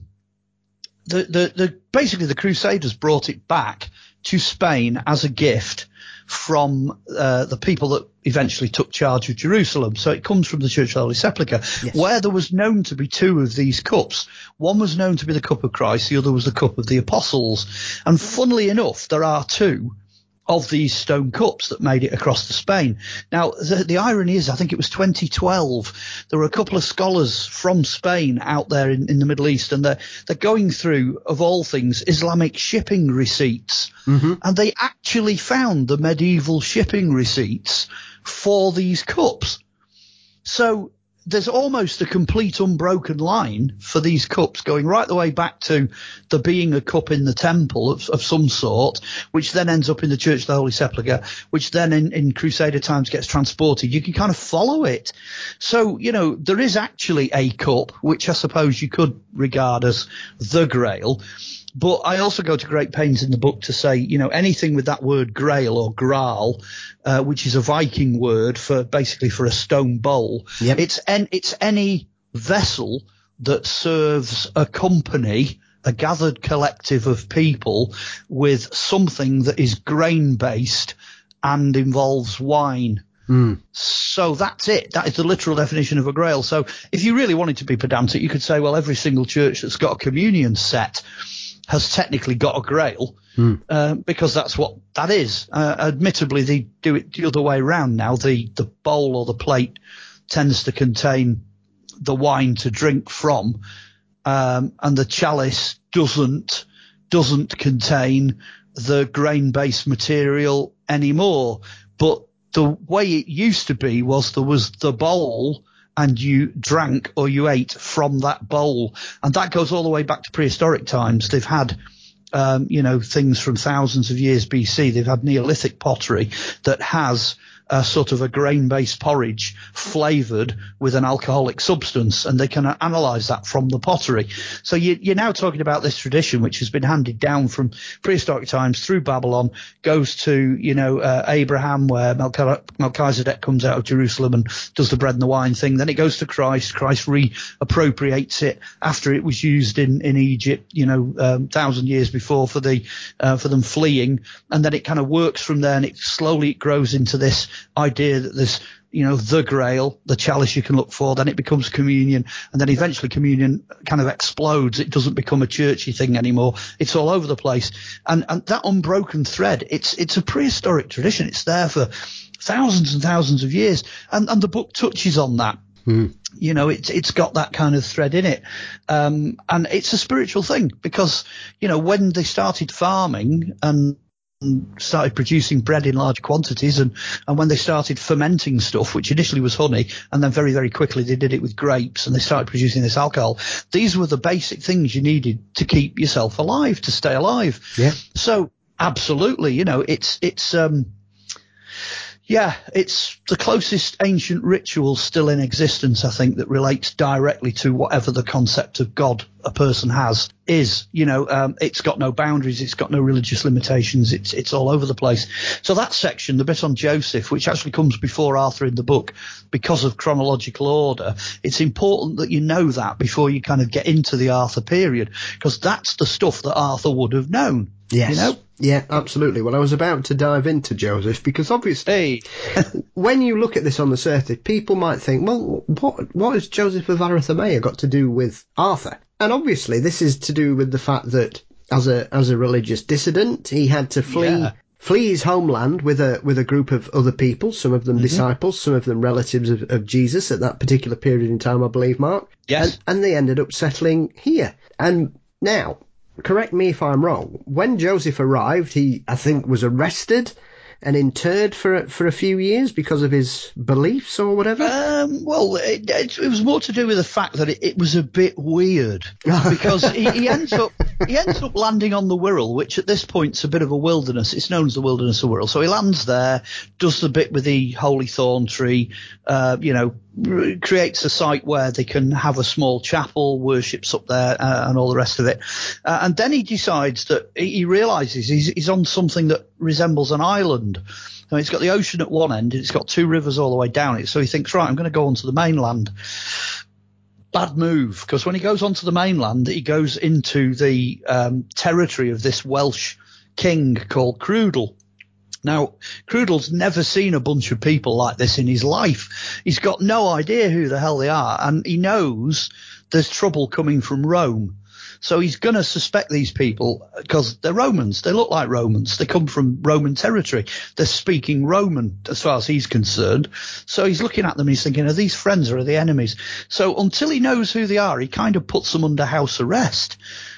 Speaker 4: the the the basically the Crusaders brought it back to Spain as a gift from uh, the people that eventually took charge of Jerusalem. So it comes from the Church of the Holy Sepulchre,
Speaker 3: Yes.
Speaker 4: where there was known to be two of these cups. One was known to be the cup of Christ, the other was the cup of the apostles. And funnily enough, there are two of these stone cups that made it across to Spain. Now, the, the irony is, I think it was twenty twelve, there were a couple of scholars from Spain out there in, in the Middle East, and they're, they're going through, of all things, Islamic shipping receipts.
Speaker 3: Mm-hmm.
Speaker 4: And they actually found the medieval shipping receipts for these cups. So there's almost a complete unbroken line for these cups going right the way back to there being a cup in the temple of, of some sort, which then ends up in the Church of the Holy Sepulchre, which then in, in Crusader times gets transported. You can kind of follow it. So, you know, there is actually a cup, which I suppose you could regard as the Grail. But I also go to great pains in the book to say, you know, anything with that word Grail or Graal, uh, which is a Viking word for basically for a stone bowl.
Speaker 3: Yep.
Speaker 4: It's en- it's any vessel that serves a company, a gathered collective of people with something that is grain based and involves wine.
Speaker 3: Mm.
Speaker 4: So that's it. That is the literal definition of a Grail. So if you really wanted to be pedantic, you could say, well, every single church that's got a communion set has technically got a Grail,
Speaker 3: Mm.
Speaker 4: uh, because that's what that is. Uh, admittedly, they do it the other way around now. The, the bowl or the plate tends to contain the wine to drink from, um, and the chalice doesn't doesn't contain the grain-based material anymore. But the way it used to be was there was the bowl, and you drank or you ate from that bowl. And that goes all the way back to prehistoric times. They've had, um, you know, things from thousands of years B C. They've had Neolithic pottery that has a sort of a grain-based porridge flavored with an alcoholic substance, and they can analyze that from the pottery. So you, you're now talking about this tradition, which has been handed down from prehistoric times through Babylon, goes to, you know, uh, Abraham, where Melch- Melchizedek comes out of Jerusalem and does the bread and the wine thing. Then it goes to Christ. Christ reappropriates it after it was used in, in Egypt, you know, um, thousand years before for the, uh, for them fleeing. And then it kind of works from there, and it slowly it grows into this idea that there's, you know, the Grail, the chalice you can look for, then it becomes communion, and then eventually communion kind of explodes. It doesn't become a churchy thing anymore. It's all over the place. And, and that unbroken thread, it's, it's a prehistoric tradition. It's there for thousands and thousands of years. And, and the book touches on that.
Speaker 3: Mm.
Speaker 4: You know, it's, it's got that kind of thread in it. Um, and it's a spiritual thing because, you know, when they started farming and, started producing bread in large quantities, and, and when they started fermenting stuff, which initially was honey, and then very, very quickly they did it with grapes, and they started producing this alcohol. These were the basic things you needed to keep yourself alive, to stay alive.
Speaker 3: Yeah.
Speaker 4: So absolutely, you know, it's, it's, um, yeah, it's the closest ancient ritual still in existence, I think, that relates directly to whatever the concept of God a person has is, you know, um, it's got no boundaries, it's got no religious limitations, it's it's all over the place. So that section, the bit on Joseph, which actually comes before Arthur in the book because of chronological order, it's important that you know that before you kind of get into the Arthur period, because that's the stuff that Arthur would have known.
Speaker 3: Yes.
Speaker 4: You know?
Speaker 3: Yeah, absolutely. Well, I was about to dive into Joseph because obviously
Speaker 4: Hey.
Speaker 3: when you look at this on the surface, people might think, well, what what has Joseph of Arimathea got to do with Arthur? And obviously this is to do with the fact that as a as a religious dissident, he had to flee
Speaker 4: Yeah.
Speaker 3: flee his homeland with a with a group of other people, some of them
Speaker 4: Mm-hmm.
Speaker 3: disciples, some of them relatives of, of Jesus at that particular period in time, I believe, Mark.
Speaker 4: Yes.
Speaker 3: And, and they ended up settling here. And now, correct me if I'm wrong, when Joseph arrived, he, I think, was arrested and interred for for a few years because of his beliefs or whatever?
Speaker 4: Um, well, it, it, it was more to do with the fact that it, it was a bit weird because he, he ends up he ends up landing on the Wirral, which at this point is a bit of a wilderness. It's known as the Wilderness of Wirral. So he lands there, does the bit with the holy thorn tree, uh, you know, r- creates a site where they can have a small chapel, worships up there, uh, and all the rest of it. Uh, and then he decides that he, he realizes he's, he's on something that resembles an island. So it's got the ocean at one end, and it's got two rivers all the way down it. So he thinks, right, I'm going to go onto the mainland. Bad move, because when he goes onto the mainland, he goes into the um, territory of this Welsh king called Crudel. Now, Crudel's never seen a bunch of people like this in his life. He's got no idea who the hell they are, and he knows there's trouble coming from Rome. So he's going to suspect these people because they're Romans. They look like Romans. They come from Roman territory. They're speaking Roman as far as he's concerned. So he's looking at them and he's thinking, are these friends or are they enemies? So until he knows who they are, he kind of puts them under house arrest.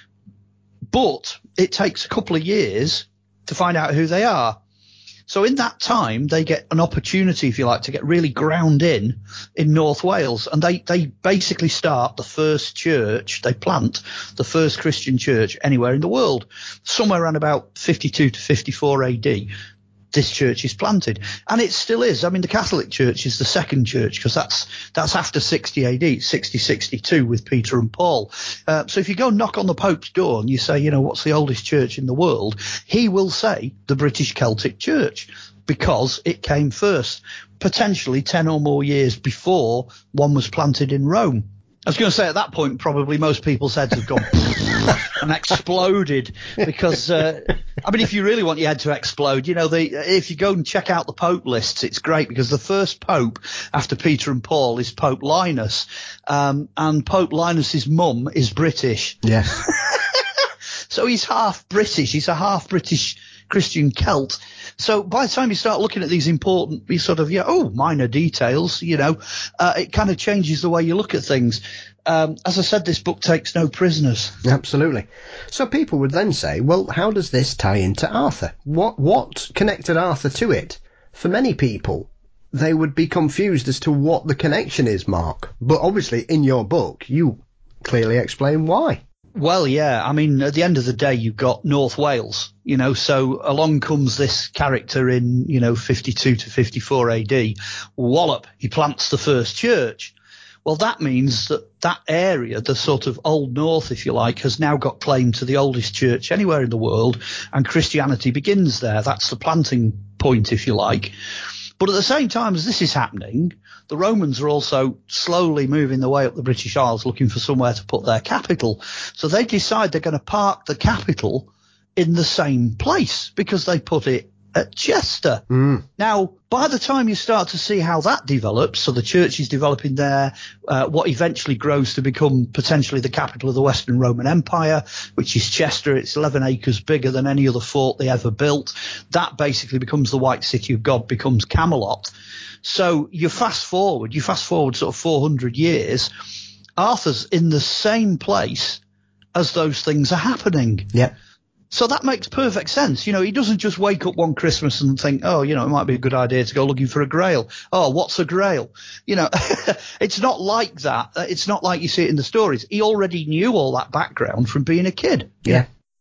Speaker 4: But it takes a couple of years to find out who they are. So in that time, they get an opportunity, if you like, to get really ground in in North Wales. And they, they basically start the first church, they plant the first Christian church anywhere in the world. Somewhere around about fifty-two to fifty-four A D, this church is planted. And it still is. I mean, the Catholic Church is the second church because that's that's after sixty A D, sixty sixty-two with Peter and Paul. Uh, so if you go knock on the Pope's door and you say, you know, what's the oldest church in the world, he will say the British Celtic Church because it came first, potentially ten or more years before one was planted in Rome. I was going to say at that point, probably most people's heads have gone and exploded because, uh, I mean, if you really want your head to explode, you know, the, if you go and check out the Pope lists, it's great because the first Pope after Peter and Paul is Pope Linus. Um, and Pope Linus's mum is British.
Speaker 3: Yes.
Speaker 4: So he's half British. He's a half British Christian Celt. So by the time you start looking at these important, these sort of, yeah, oh, minor details, you know, uh, it kind of changes the way you look at things. Um, as I said, this book takes no prisoners.
Speaker 3: Absolutely. So people would then say, well, how does this tie into Arthur? What what connected Arthur to it? For many people, they would be confused as to what the connection is, Mark. But obviously, in your book, you clearly explain why.
Speaker 4: Well, yeah. I mean, at the end of the day, you've got North Wales, you know, so along comes this character in, you know, fifty-two to fifty-four A D. Wallop, he plants the first church. Well, that means that that area, the sort of Old North, if you like, has now got claim to the oldest church anywhere in the world, and Christianity begins there. That's the planting point, if you like. But at the same time as this is happening, the Romans are also slowly moving their way up the British Isles looking for somewhere to put their capital. So they decide they're going to park the capital in the same place because they put it at Chester.
Speaker 3: Mm.
Speaker 4: Now, by the time you start to see how that develops, so the church is developing there, uh, what eventually grows to become potentially the capital of the Western Roman Empire, which is Chester. It's eleven acres bigger than any other fort they ever built. That basically becomes the White City of God, becomes Camelot. So you fast forward, you fast forward sort of four hundred years, Arthur's in the same place as those things are happening.
Speaker 3: Yeah.
Speaker 4: So that makes perfect sense. You know, he doesn't just wake up one Christmas and think, oh, you know, it might be a good idea to go looking for a grail. Oh, what's a grail? You know, it's not like that. It's not like you see it in the stories. He already knew all that background from being a kid.
Speaker 3: Yeah.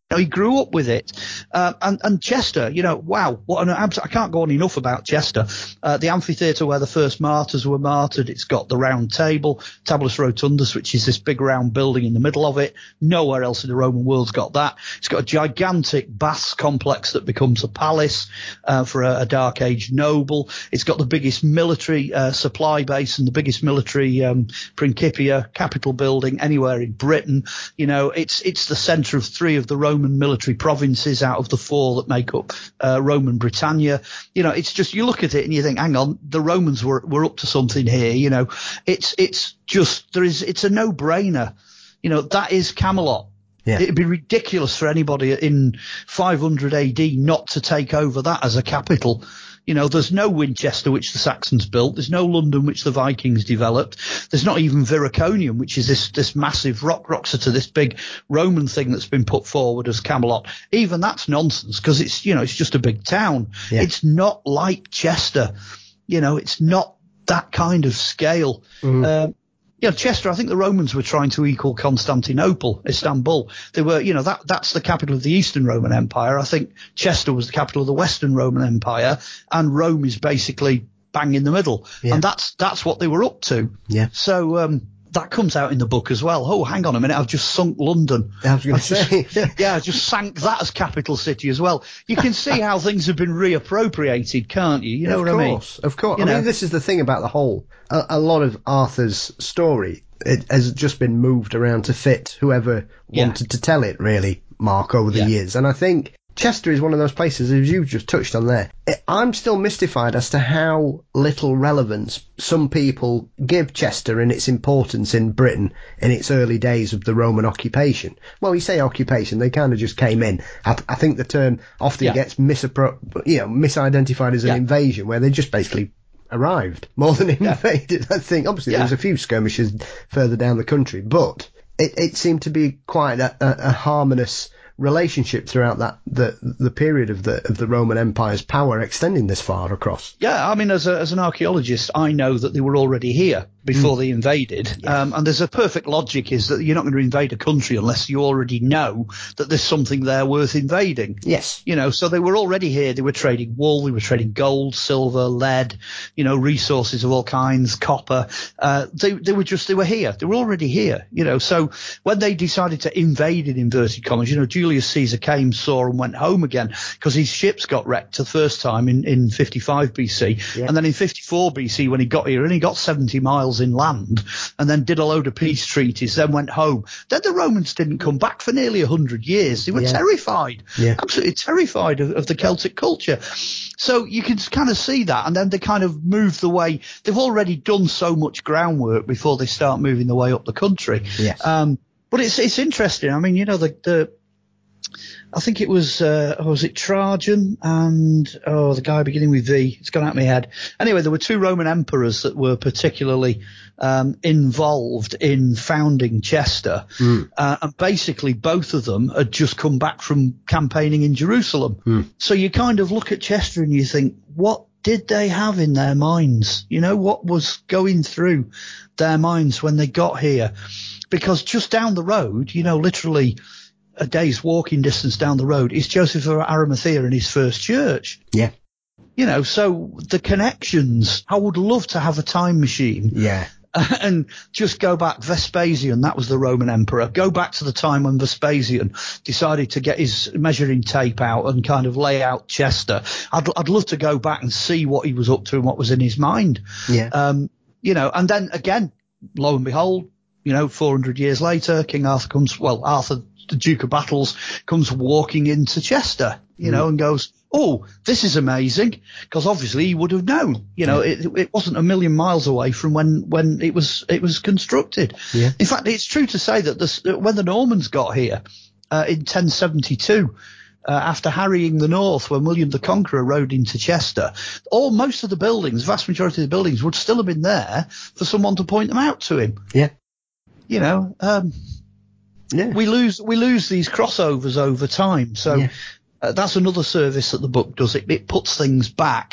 Speaker 4: know, he grew up with it. Uh, and, and Chester, you know, wow, what an abs- I can't go on enough about Chester. Uh, the amphitheatre where the first martyrs were martyred, it's got the round table, Tabulus Rotundus, which is this big round building in the middle of it. Nowhere else in the Roman world's got that. It's got a gigantic baths complex that becomes a palace uh, for a, a Dark Age noble. It's got the biggest military uh, supply base and the biggest military um, Principia capital building anywhere in Britain. You know, it's it's the centre of three of the Roman military provinces out of the four that make up uh, Roman Britannia. You know, it's just, you look at it and you think, hang on, the Romans were were up to something here. You know, it's it's just, there is, it's a no-brainer. You know, that is Camelot. Yeah. It'd be ridiculous for anybody in five hundred A D not to take over that as a capital. You know, there's no Winchester, which the Saxons built. There's no London, which the Vikings developed. There's not even Viraconium, which is this this massive rock Roxeter, this big Roman thing that's been put forward as Camelot. Even that's nonsense, because it's, you know, it's just a big town. Yeah. It's not like Chester. You know, it's not that kind of scale. Mm. Um, Yeah, Chester, I think the Romans were trying to equal Constantinople, Istanbul. They were, you know, that that's the capital of the Eastern Roman Empire. I think Chester was the capital of the Western Roman Empire, and Rome is basically bang in the middle. Yeah. And that's that's what they were up to.
Speaker 3: Yeah.
Speaker 4: So um, that comes out in the book as well. Oh, hang on a minute, I've just sunk London.
Speaker 3: I was going to say.
Speaker 4: Just, yeah, I just sank that as capital city as well. You can see how things have been reappropriated, can't you? You know
Speaker 3: of
Speaker 4: what I mean?
Speaker 3: Of course, of course.
Speaker 4: You
Speaker 3: I
Speaker 4: know?
Speaker 3: mean, this is the thing about the whole. A, a lot of Arthur's story, it has just been moved around to fit whoever
Speaker 4: yeah.
Speaker 3: wanted to tell it, really, Mark, over the yeah. years. And I think Chester is one of those places, as you just touched on there. I'm still mystified as to how little relevance some people give Chester and its importance in Britain in its early days of the Roman occupation. Well, you say occupation, they kind of just came in. I, I think the term often yeah. gets misappro- you know, misidentified as an yeah. invasion, where they just basically arrived more than invaded. Yeah. I think obviously yeah. there was a few skirmishes further down the country, but it, it seemed to be quite a, a, a harmonious relationship throughout that the the period of the of the Roman Empire's power extending this far across.
Speaker 4: Yeah, I mean, as a, as an archaeologist, I know that they were already here before mm. they invaded. Yeah. Um, and there's a perfect logic is that you're not going to invade a country unless you already know that there's something there worth invading.
Speaker 3: Yes.
Speaker 4: You know, so they were already here. They were trading wool, they were trading gold, silver, lead, you know, resources of all kinds, copper. Uh, they, they were just, they were here. They were already here, you know. So when they decided to invade in inverted commas, you know, Julius Caesar came, saw and went home again because his ships got wrecked the first time in, in fifty-five B C. Yeah. And then in fifty-four B C when he got here, and he got seventy miles inland and then did a load of peace treaties, then went home. Then the Romans didn't come back for nearly a hundred years. They were yeah. terrified,
Speaker 3: yeah.
Speaker 4: absolutely terrified of, of the Celtic culture. So you can kind of see that, and then they kind of move the way. They've already done so much groundwork before they start moving the way up the country.
Speaker 3: Yes.
Speaker 4: Um, but it's it's interesting. I mean, you know, the the I think it was, uh, was it Trajan and, oh, the guy beginning with V. It's gone out of my head. Anyway, there were two Roman emperors that were particularly um, involved in founding Chester. Mm. Uh, and basically both of them had just come back from campaigning in Jerusalem. Mm. So you kind of look at Chester and you think, what did they have in their minds? You know, what was going through their minds when they got here? Because just down the road, you know, literally a day's walking distance down the road is Joseph of Arimathea and his first church.
Speaker 3: Yeah.
Speaker 4: You know, so the connections, I would love to have a time machine.
Speaker 3: Yeah.
Speaker 4: And just go back. Vespasian, that was the Roman emperor. Go back to the time when Vespasian decided to get his measuring tape out and kind of lay out Chester. I'd, I'd love to go back and see what he was up to and what was in his mind.
Speaker 3: Yeah.
Speaker 4: Um, you know, and then again, lo and behold, you know, four hundred years later, King Arthur comes, well, Arthur, the Duke of Battles, comes walking into Chester, you mm. know, and goes, oh, this is amazing, because obviously he would have known, you know, yeah. it, it wasn't a million miles away from when, when it was it was constructed.
Speaker 3: Yeah.
Speaker 4: In fact, it's true to say that this, when the Normans got here uh, in ten seventy-two, uh, after harrying the north, when William the Conqueror rode into Chester, all most of the buildings, vast majority of the buildings, would still have been there for someone to point them out to him.
Speaker 3: Yeah.
Speaker 4: You know, um, yeah. we lose we lose these crossovers over time. So. Yeah. Uh, that's another service that the book does. It, it puts things back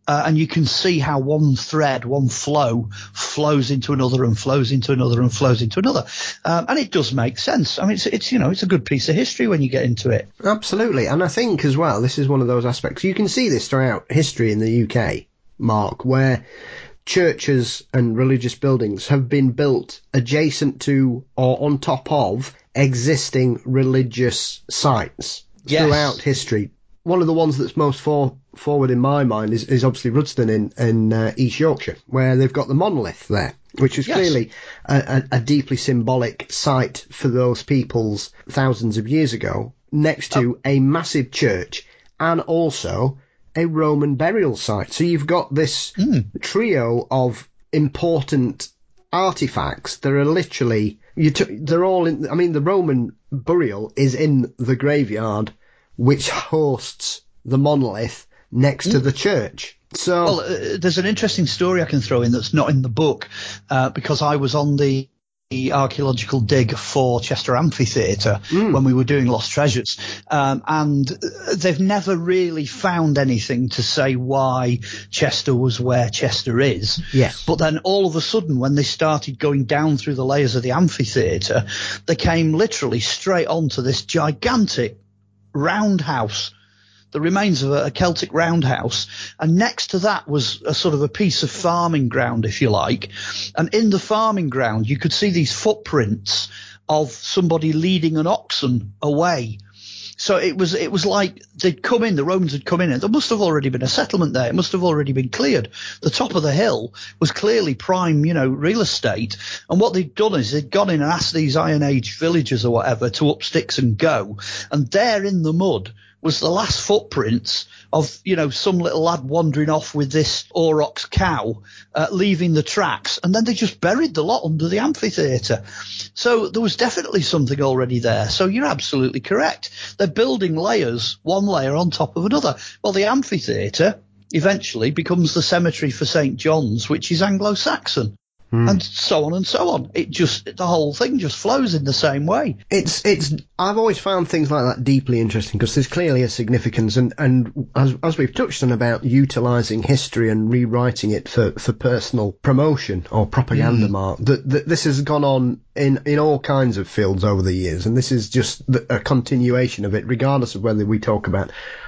Speaker 4: Uh, and you can see how one thread, one flow, flows into another and flows into another and flows into another. Um, and it does make sense. I mean, it's, it's, you know, it's a good piece of history when you get into it.
Speaker 3: Absolutely. And I think as well, this is one of those aspects. You can see this throughout history in the U K, Mark, where churches and religious buildings have been built adjacent to or on top of existing religious sites
Speaker 4: yes.
Speaker 3: throughout history. One of the ones that's most for, forward in my mind is, is obviously Rudston in, in uh, East Yorkshire, where they've got the monolith there, which is yes. clearly a, a, a deeply symbolic site for those peoples thousands of years ago, next to oh. a massive church and also a Roman burial site. So you've got this mm. trio of important artifacts that are literally, you t- they're all in, I mean, the Roman burial is in the graveyard, which hosts the monolith next mm. to the church. So,
Speaker 4: well, uh, there's an interesting story I can throw in that's not in the book, uh, because I was on the archaeological dig for Chester Amphitheatre mm. when we were doing Lost Treasures, um, and they've never really found anything to say why Chester was where Chester is.
Speaker 3: Yes.
Speaker 4: But then all of a sudden, when they started going down through the layers of the amphitheatre, they came literally straight onto this gigantic roundhouse, the remains of a, a Celtic roundhouse, and next to that was a sort of a piece of farming ground, if you like. And in the farming ground, you could see these footprints of somebody leading an oxen away. So it was it was like they'd come in, the Romans had come in, and there must have already been a settlement there. It must have already been cleared. The top of the hill was clearly prime, you know, real estate. And what they'd done is they'd gone in and asked these Iron Age villagers or whatever to up sticks and go. And there in the mud was the last footprints of, you know, some little lad wandering off with this aurochs cow, uh, leaving the tracks, and then they just buried the lot under the amphitheatre. So there was definitely something already there. So you're absolutely correct. They're building layers, one layer on top of another. Well, the amphitheatre eventually becomes the cemetery for Saint John's, which is Anglo-Saxon. Mm. And so on and so on. It just, the whole thing just flows in the same way.
Speaker 3: It's, it's, I've always found things like that deeply interesting because there's clearly a significance, and, and as, as we've touched on about utilising history and rewriting it for, for personal promotion or propaganda, mm. Mark, that, that this has gone on in, in all kinds of fields over the years, and this is just the, a continuation of it, regardless of whether we talk about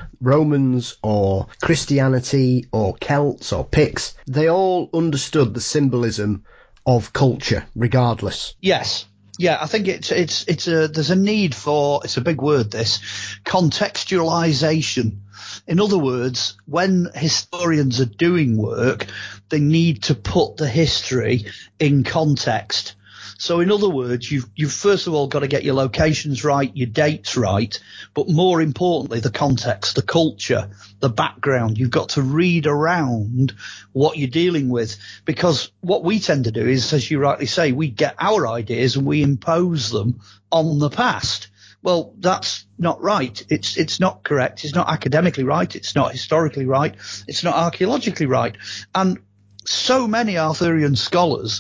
Speaker 3: Romans or Christianity or Celts or Picts. They all understood the symbolism of culture, regardless.
Speaker 4: Yes. Yeah, I think it's it's it's a there's a need for, it's a big word, this, contextualization. In other words, when historians are doing work, they need to put the history in context. So in other words, you've, you've first of all got to get your locations right, your dates right, but more importantly, the context, the culture, the background. You've got to read around what you're dealing with, because what we tend to do is, as you rightly say, we get our ideas and we impose them on the past. Well, that's not right. It's it's not correct. It's not academically right. It's not historically right. It's not archaeologically right. And so many Arthurian scholars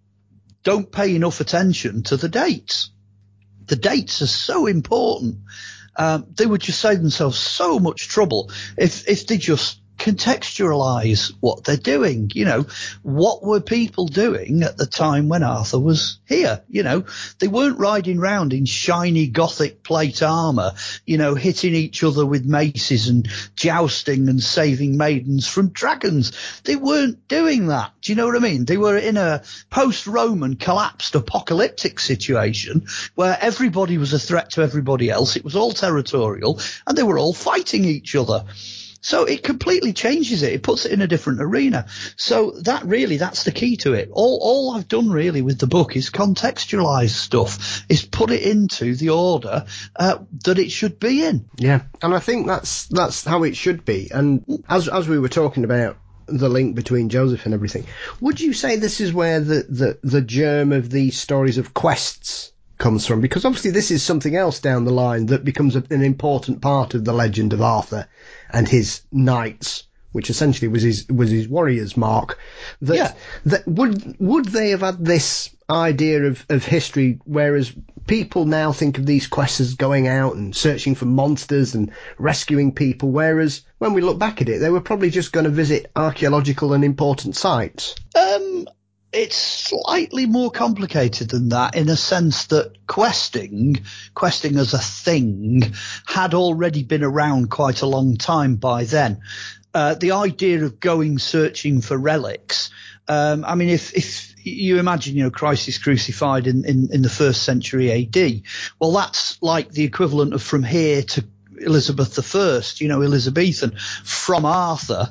Speaker 4: don't pay enough attention to the dates. The dates are so important. Um, they would just save themselves so much trouble if if they just contextualize what they're doing. You know, what were people doing at the time when Arthur was here? You know, they weren't riding round in shiny Gothic plate armor, you know, hitting each other with maces and jousting and saving maidens from dragons. They weren't doing that. Do you know what I mean? They were in a post-Roman collapsed apocalyptic situation where everybody was a threat to everybody else. It was all territorial and they were all fighting each other. So it completely changes it. It puts it in a different arena. So that really, that's the key to it. All, all I've done really with the book is contextualize stuff, is put it into the order uh, that it should be in.
Speaker 3: Yeah, and I think that's that's how it should be. And as as we were talking about the link between Joseph and everything, would you say this is where the the, the germ of these stories of quests comes from? Because obviously this is something else down the line that becomes a, an important part of the legend of Arthur and his knights which essentially was his was his warrior's mark. That,
Speaker 4: yeah.
Speaker 3: that would would they have had this idea of, of history, whereas people now think of these quests as going out and searching for monsters and rescuing people, whereas when we look back at it, they were probably just going to visit archaeological and important sites?
Speaker 4: Um, it's slightly more complicated than that, in a sense that questing, questing as a thing, had already been around quite a long time by then. Uh, the idea of going searching for relics, um, I mean, if, if you imagine, you know, Christ is crucified in, in, in the first century A D, well, that's like the equivalent of from here to Elizabeth the First, you know, Elizabethan, from Arthur.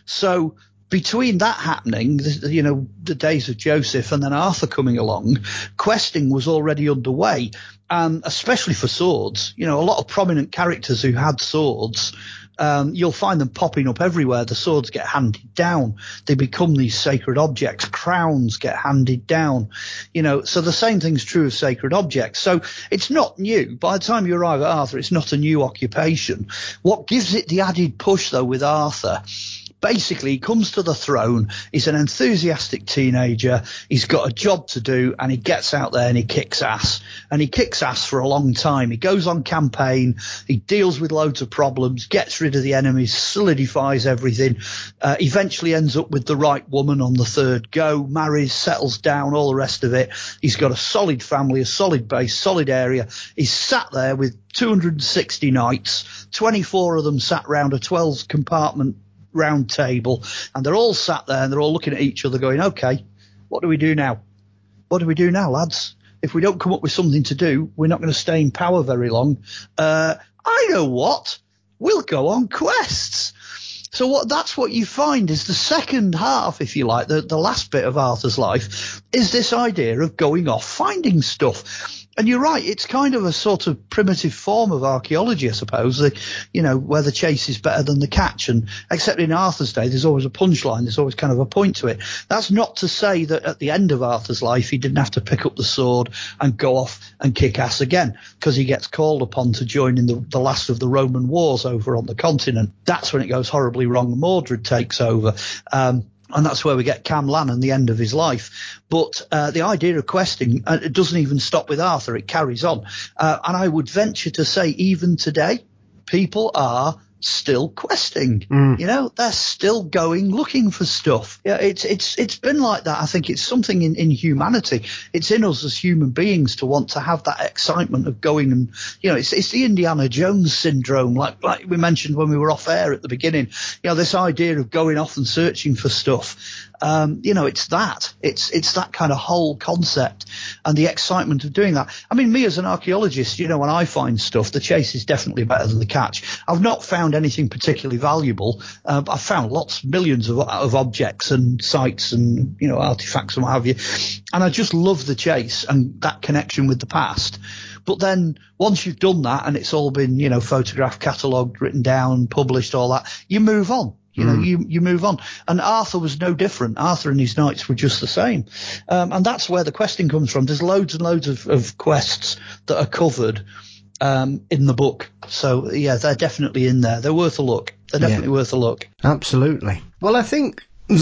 Speaker 4: So between that happening, you know, the days of Joseph and then Arthur coming along, questing was already underway, and especially for swords. You know, a lot of prominent characters who had swords, Um, you'll find them popping up everywhere. The swords get handed down. They become these sacred objects. Crowns get handed down. You know, so the same thing's true of sacred objects. So it's not new. By the time you arrive at Arthur, it's not a new occupation. What gives it the added push, though, with Arthur, basically, he comes to the throne. He's an enthusiastic teenager. He's got a job to do, and he gets out there and he kicks ass. And he kicks ass for a long time. He goes on campaign. He deals with loads of problems, gets rid of the enemies, solidifies everything, uh, eventually ends up with the right woman on the third go, marries, settles down, all the rest of it. He's got a solid family, a solid base, solid area. He's sat there with two hundred sixty knights, twenty-four of them sat round a twelve compartment round table, and they're all sat there and they're all looking at each other going, okay, what do we do now? What do we do now, lads? If we don't come up with something to do, we're not going to stay in power very long. Uh, I know what. We'll go on quests. So what that's what you find is the second half, if you like, the, the last bit of Arthur's life, is this idea of going off finding stuff. And you're right, it's kind of a sort of primitive form of archaeology, I suppose, the, you know, where the chase is better than the catch. And except in Arthur's day, there's always a punchline, there's always kind of a point to it. That's not to say that at the end of Arthur's life, he didn't have to pick up the sword and go off and kick ass again, because he gets called upon to join in the, the last of the Roman wars over on the continent. That's when it goes horribly wrong. Mordred takes over. Um, And that's where we get Cam Lann and the end of his life. But uh, the idea of questing, uh, it doesn't even stop with Arthur. It carries on. Uh, and I would venture to say even today, people are still questing. Mm. You know, they're still going looking for stuff. Yeah, it's it's it's been like that. I think it's something in, in humanity. It's in us as human beings to want to have that excitement of going and, you know, it's it's the Indiana Jones syndrome, like like we mentioned when we were off air at the beginning. You know, this idea of going off and searching for stuff. Um, you know, it's that. It's it's that kind of whole concept and the excitement of doing that. I mean, me as an archaeologist, you know, when I find stuff, the chase is definitely better than the catch. I've not found anything particularly valuable. Uh, I've found lots, millions of, of objects and sites and, you know, artifacts and what have you. And I just love the chase and that connection with the past. But then once you've done that and it's all been, you know, photographed, catalogued, written down, published, all that, you move on. You know, mm. you, you move on. And Arthur was no different. Arthur and his knights were just the same. Um, and that's where the questing comes from. There's loads and loads of, of quests that are covered um, in the book. So, yeah, they're definitely in there. They're worth a look. They're definitely yeah. worth a look.
Speaker 3: Absolutely. Well, I think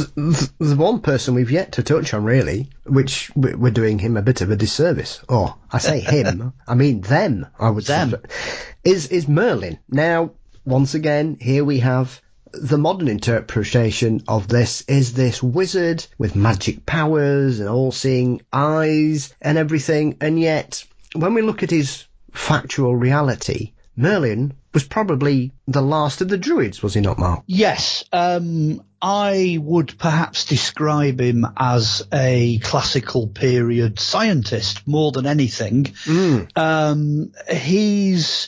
Speaker 3: the one person we've yet to touch on, really, which we're doing him a bit of a disservice. Or I say him, I mean them, I would
Speaker 4: them.
Speaker 3: say, is, is Merlin. Now, once again, here we have the modern interpretation of this is this wizard with magic powers and all-seeing eyes and everything, and yet when we look at his factual reality, Merlin was probably the last of the druids, was he not, Mark?
Speaker 4: Yes. Um, I would perhaps describe him as a classical period scientist more than anything. Mm. Um, he's...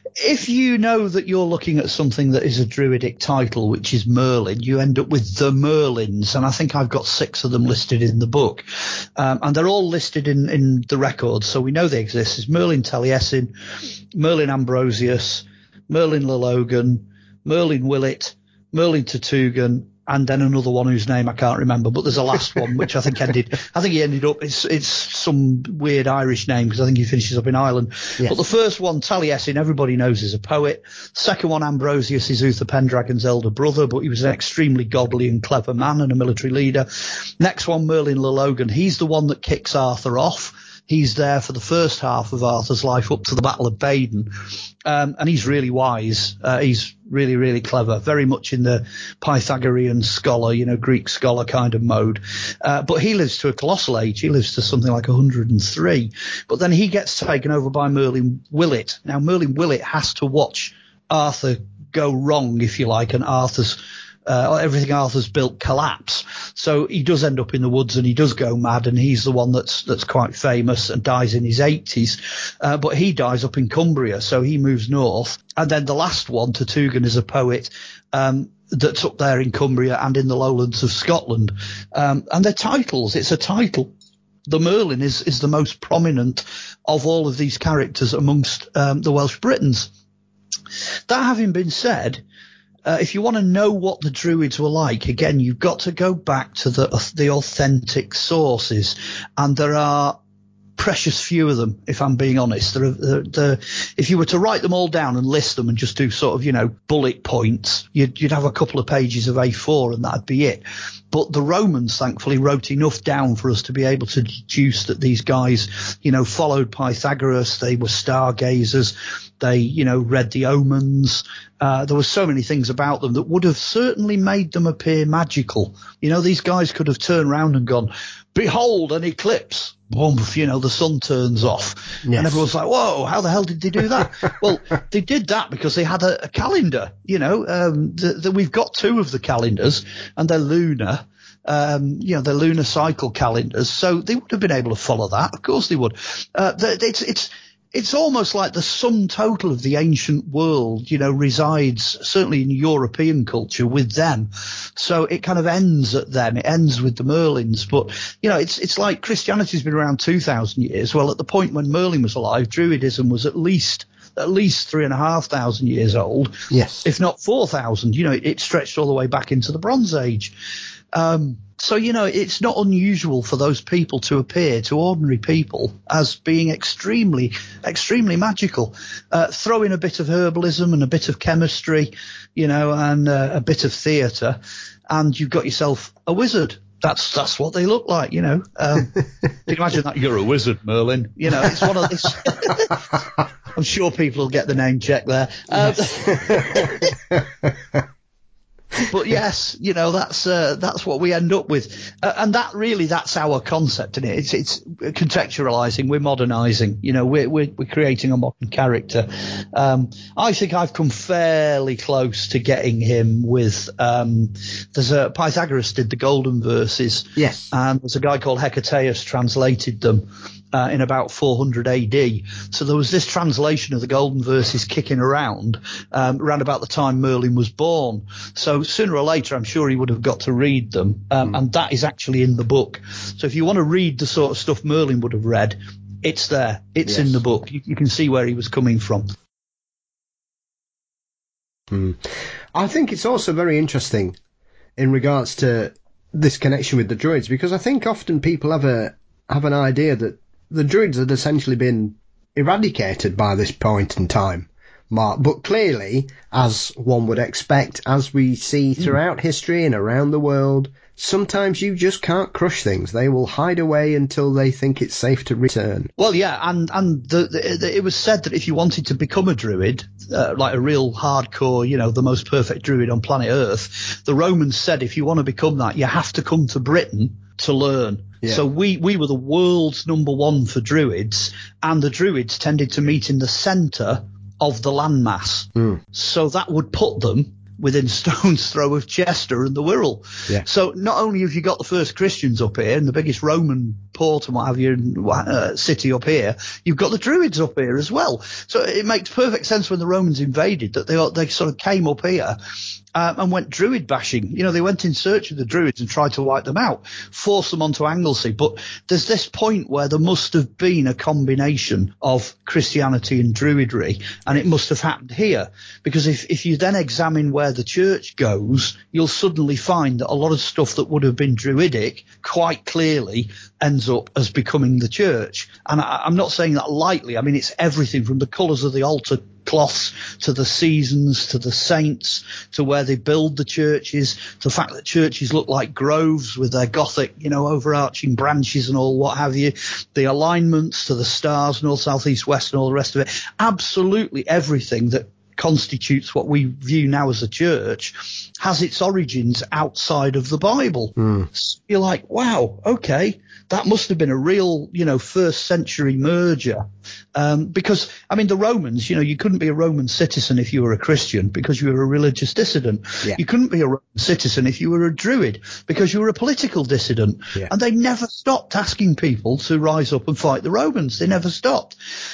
Speaker 4: If you know that you're looking at something that is a druidic title, which is Merlin, you end up with the Merlins, and I think I've got six of them listed in the book. Um, and they're all listed in, in the records, so we know they exist. There's Merlin Taliesin, Merlin Ambrosius, Merlin Lalogan, Merlin Willett, Merlin Tatugan, and then another one whose name I can't remember. But there's a last one which I think ended. I think he ended up. It's it's some weird Irish name because I think he finishes up in Ireland. Yes. But the first one, Taliesin, everybody knows is a poet. Second one, Ambrosius, is Uther Pendragon's elder brother, but he was an extremely godly and clever man and a military leader. Next one, Merlin Le Logan. He's the one that kicks Arthur off. He's there for the first half of Arthur's life up to the Battle of Badon. Um, and he's really wise. Uh, he's really, really clever, very much in the Pythagorean scholar, you know, Greek scholar kind of mode. Uh, but he lives to a colossal age. He lives to something like one hundred and three. But then he gets taken over by Merlin Willett. Now, Merlin Willett has to watch Arthur go wrong, if you like, and Arthur's Uh, everything Arthur's built collapse. So he does end up in the woods and he does go mad, and he's the one that's that's quite famous and dies in his eighties. Uh, but he dies up in Cumbria, so he moves north. And then the last one, Tortugan, is a poet um, that's up there in Cumbria and in the lowlands of Scotland. Um, and they're titles. It's a title. The Merlin is, is the most prominent of all of these characters amongst um, the Welsh Britons. That having been said, Uh, if you want to know what the Druids were like, again, you've got to go back to the the authentic sources, and there are precious few of them, if I'm being honest. There are, there, there, if you were to write them all down and list them and just do sort of, you know, bullet points, you'd, you'd have a couple of pages of A four and that'd be it. But the Romans, thankfully, wrote enough down for us to be able to deduce that these guys, you know, followed Pythagoras. They were stargazers. They, you know, read the omens. Uh, there were so many things about them that would have certainly made them appear magical. You know, these guys could have turned around and gone, behold, an eclipse. Boom, you know, the sun turns off. Yes. And everyone's like, whoa, how the hell did they do that? Well, they did that because they had a, a calendar, you know. Um, the, the, we've got two of the calendars, and they're lunar. Um, you know, they're lunar cycle calendars. So they would have been able to follow that. Of course they would. Uh, it's, it's, It's almost like the sum total of the ancient world, you know, resides certainly in European culture with them. So it kind of ends at them. It ends with the Merlins. But, you know, it's it's like Christianity's been around two thousand years. Well, at the point when Merlin was alive, Druidism was at least at least three and a half thousand years old.
Speaker 3: Yes.
Speaker 4: If not four thousand. You know, it, it stretched all the way back into the Bronze Age. Um, so, you know, it's not unusual for those people to appear to ordinary people as being extremely, extremely magical. Uh, throw in a bit of herbalism and a bit of chemistry, you know, and uh, a bit of theatre, and you've got yourself a wizard. That's that's what they look like, you know. Um, you can imagine that you're a wizard, Merlin. You know, it's one of these. I'm sure people will get the name check there. Um, yes. But yes, you know, that's uh, that's what we end up with, uh, and that really that's our concept, isn't it? It's it's contextualizing, we're modernizing, you know, we're we're, we're creating a modern character. Um, I think I've come fairly close to getting him with. Um, there's a Pythagoras did the Golden Verses,
Speaker 3: yes,
Speaker 4: and there's a guy called Hecataeus translated them. Uh, in about four hundred A D. So there was this translation of the Golden Verses kicking around um, around about the time Merlin was born. So sooner or later, I'm sure he would have got to read them. Um, mm. And that is actually in the book. So if you want to read the sort of stuff Merlin would have read, it's there. It's yes. in the book. You, you can see where he was coming from.
Speaker 3: Mm. I think it's also very interesting in regards to this connection with the Druids, because I think often people have a have an idea that the Druids had essentially been eradicated by this point in time, Mark. But clearly, as one would expect, as we see throughout mm. history and around the world, sometimes you just can't crush things. They will hide away until they think it's safe to return.
Speaker 4: Well, yeah, and, and the, the, the, it was said that if you wanted to become a Druid, uh, like a real hardcore, you know, the most perfect Druid on planet Earth, the Romans said if you want to become that, you have to come to Britain to learn. Yeah. So we, we were the world's number one for Druids, and the Druids tended to meet in the centre of the landmass. Mm. So that would put them within stone's throw of Chester and the Wirral.
Speaker 3: Yeah.
Speaker 4: So not only have you got the first Christians up here and the biggest Roman port and what have you, uh, city up here, you've got the Druids up here as well. So it makes perfect sense when the Romans invaded that they they sort of came up here uh, and went druid bashing. You know, they went in search of the druids and tried to wipe them out, force them onto Anglesey. But there's this point where there must have been a combination of Christianity and Druidry, and it must have happened here. Because if, if you then examine where the church goes, you'll suddenly find that a lot of stuff that would have been Druidic quite clearly ends up as becoming the church. And I, I'm not saying that lightly. I mean, it's everything from the colours of the altar cloths to the seasons to the saints to where they build the churches, to the fact that churches look like groves with their Gothic, you know, overarching branches and all what have you, the alignments to the stars, north, south, east, west and all the rest of it. Absolutely everything that constitutes what we view now as a church has its origins outside of the Bible. Mm. So you're like, wow, okay, that must have been a real, you know, first century merger. Um, because, I mean, the Romans, you know, you couldn't be a Roman citizen if you were a Christian because you were a religious dissident. Yeah. You couldn't be a Roman citizen if you were a Druid because you were a political dissident. Yeah. And they never stopped asking people to rise up and fight the Romans. They never stopped.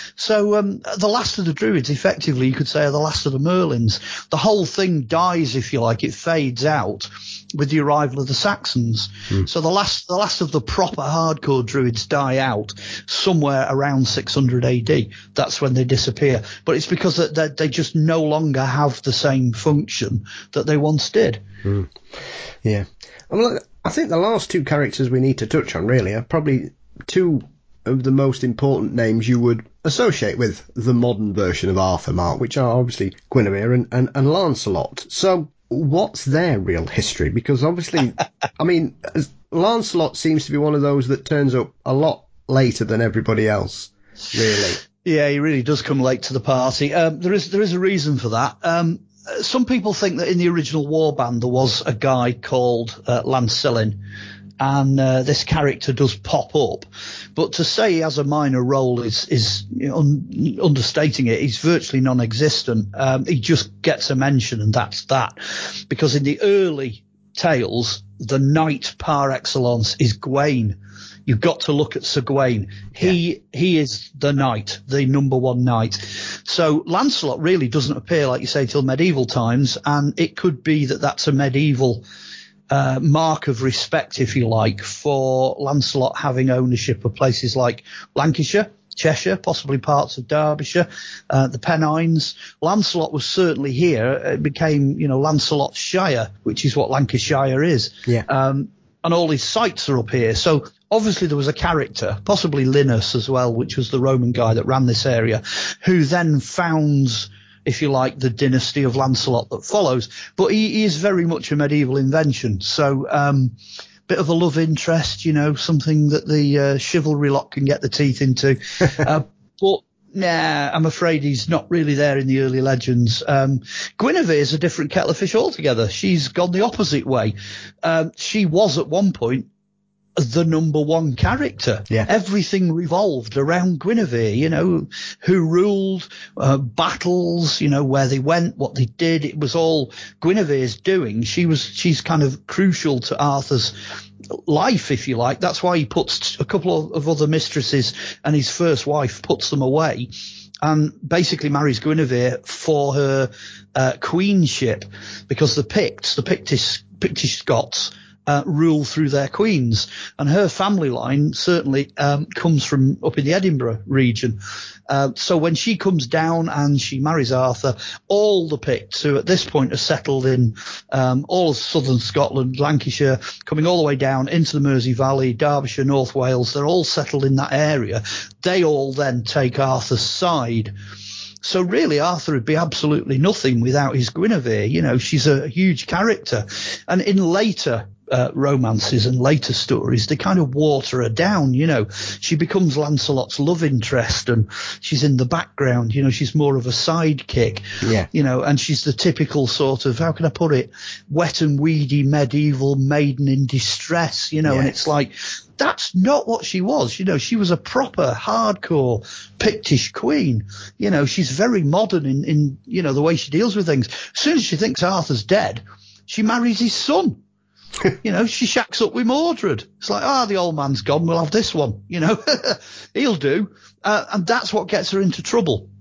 Speaker 4: So um, the last of the Druids, effectively, you could say, are the last of the Merlins. The whole thing dies, if you like. It fades out with the arrival of the Saxons. Mm. So the last, the last of the proper hardcore Druids die out somewhere around six hundred A D. That's when they disappear. But it's because they, they just no longer have the same function that they once did.
Speaker 3: Mm. Yeah. I mean, look, I think the last two characters we need to touch on really are probably two of the most important names you would associate with the modern version of Arthur, Mark, which are obviously Guinevere and, and, and Lancelot. So what's their real history? Because obviously, I mean, Lancelot seems to be one of those that turns up a lot later than everybody else, really.
Speaker 4: Yeah, he really does come late to the party. Um, there is there is a reason for that. Um, some people think that in the original warband there was a guy called uh, Lancelin, and uh, this character does pop up. But to say he has a minor role is, is you know, un- understating it. He's virtually non-existent. Um, he just gets a mention, and that's that. Because in the early tales, the knight par excellence is Gawain. You've got to look at Sir Gawain. He yeah. he is the knight, the number one knight. So Lancelot really doesn't appear, like you say, till medieval times, and it could be that that's a medieval Uh, mark of respect, if you like, for Lancelot having ownership of places like Lancashire, Cheshire, possibly parts of Derbyshire, uh, the Pennines. Lancelot was certainly here. It became, you know, Lancelot's Shire, which is what Lancashire is.
Speaker 3: Yeah.
Speaker 4: Um, and all his sites are up here. So obviously there was a character, possibly Linus as well, which was the Roman guy that ran this area, who then founds, if you like, the dynasty of Lancelot that follows. But he, he is very much a medieval invention. So, um, bit of a love interest, you know, something that the uh, chivalry lot can get the teeth into. uh, but, nah, I'm afraid he's not really there in the early legends. Um, Guinevere is a different kettle of fish altogether. She's gone the opposite way. Um, she was at one point the number one character.
Speaker 3: Yeah.
Speaker 4: Everything revolved around Guinevere, you know, who ruled, uh, battles, you know, where they went, what they did. It was all Guinevere's doing. She was, she's kind of crucial to Arthur's life, if you like. That's why he puts a couple of other mistresses and his first wife puts them away and basically marries Guinevere for her, uh, queenship, because the Picts, the Pictish, Pictish Scots, Uh, rule through their queens, and her family line certainly um, comes from up in the Edinburgh region. Uh, so when she comes down and she marries Arthur, all the Picts, who at this point are settled in um, all of southern Scotland, Lancashire, coming all the way down into the Mersey Valley, Derbyshire, North Wales, they're all settled in that area. They all then take Arthur's side. So really, Arthur would be absolutely nothing without his Guinevere. You know, she's a huge character. And in later uh, romances and later stories, they kind of water her down, you know. She becomes Lancelot's love interest and she's in the background, you know, she's more of a sidekick,
Speaker 3: yeah.
Speaker 4: you know, and she's the typical sort of, how can I put it, wet and weedy medieval maiden in distress, you know, yes. And it's like, that's not what she was. You know, she was a proper hardcore Pictish queen. You know, she's very modern in, in, you know, the way she deals with things. As soon as she thinks Arthur's dead, she marries his son. You know, she shacks up with Mordred. It's like, ah, oh, the old man's gone. We'll have this one. You know, he'll do. Uh, and that's what gets her into trouble.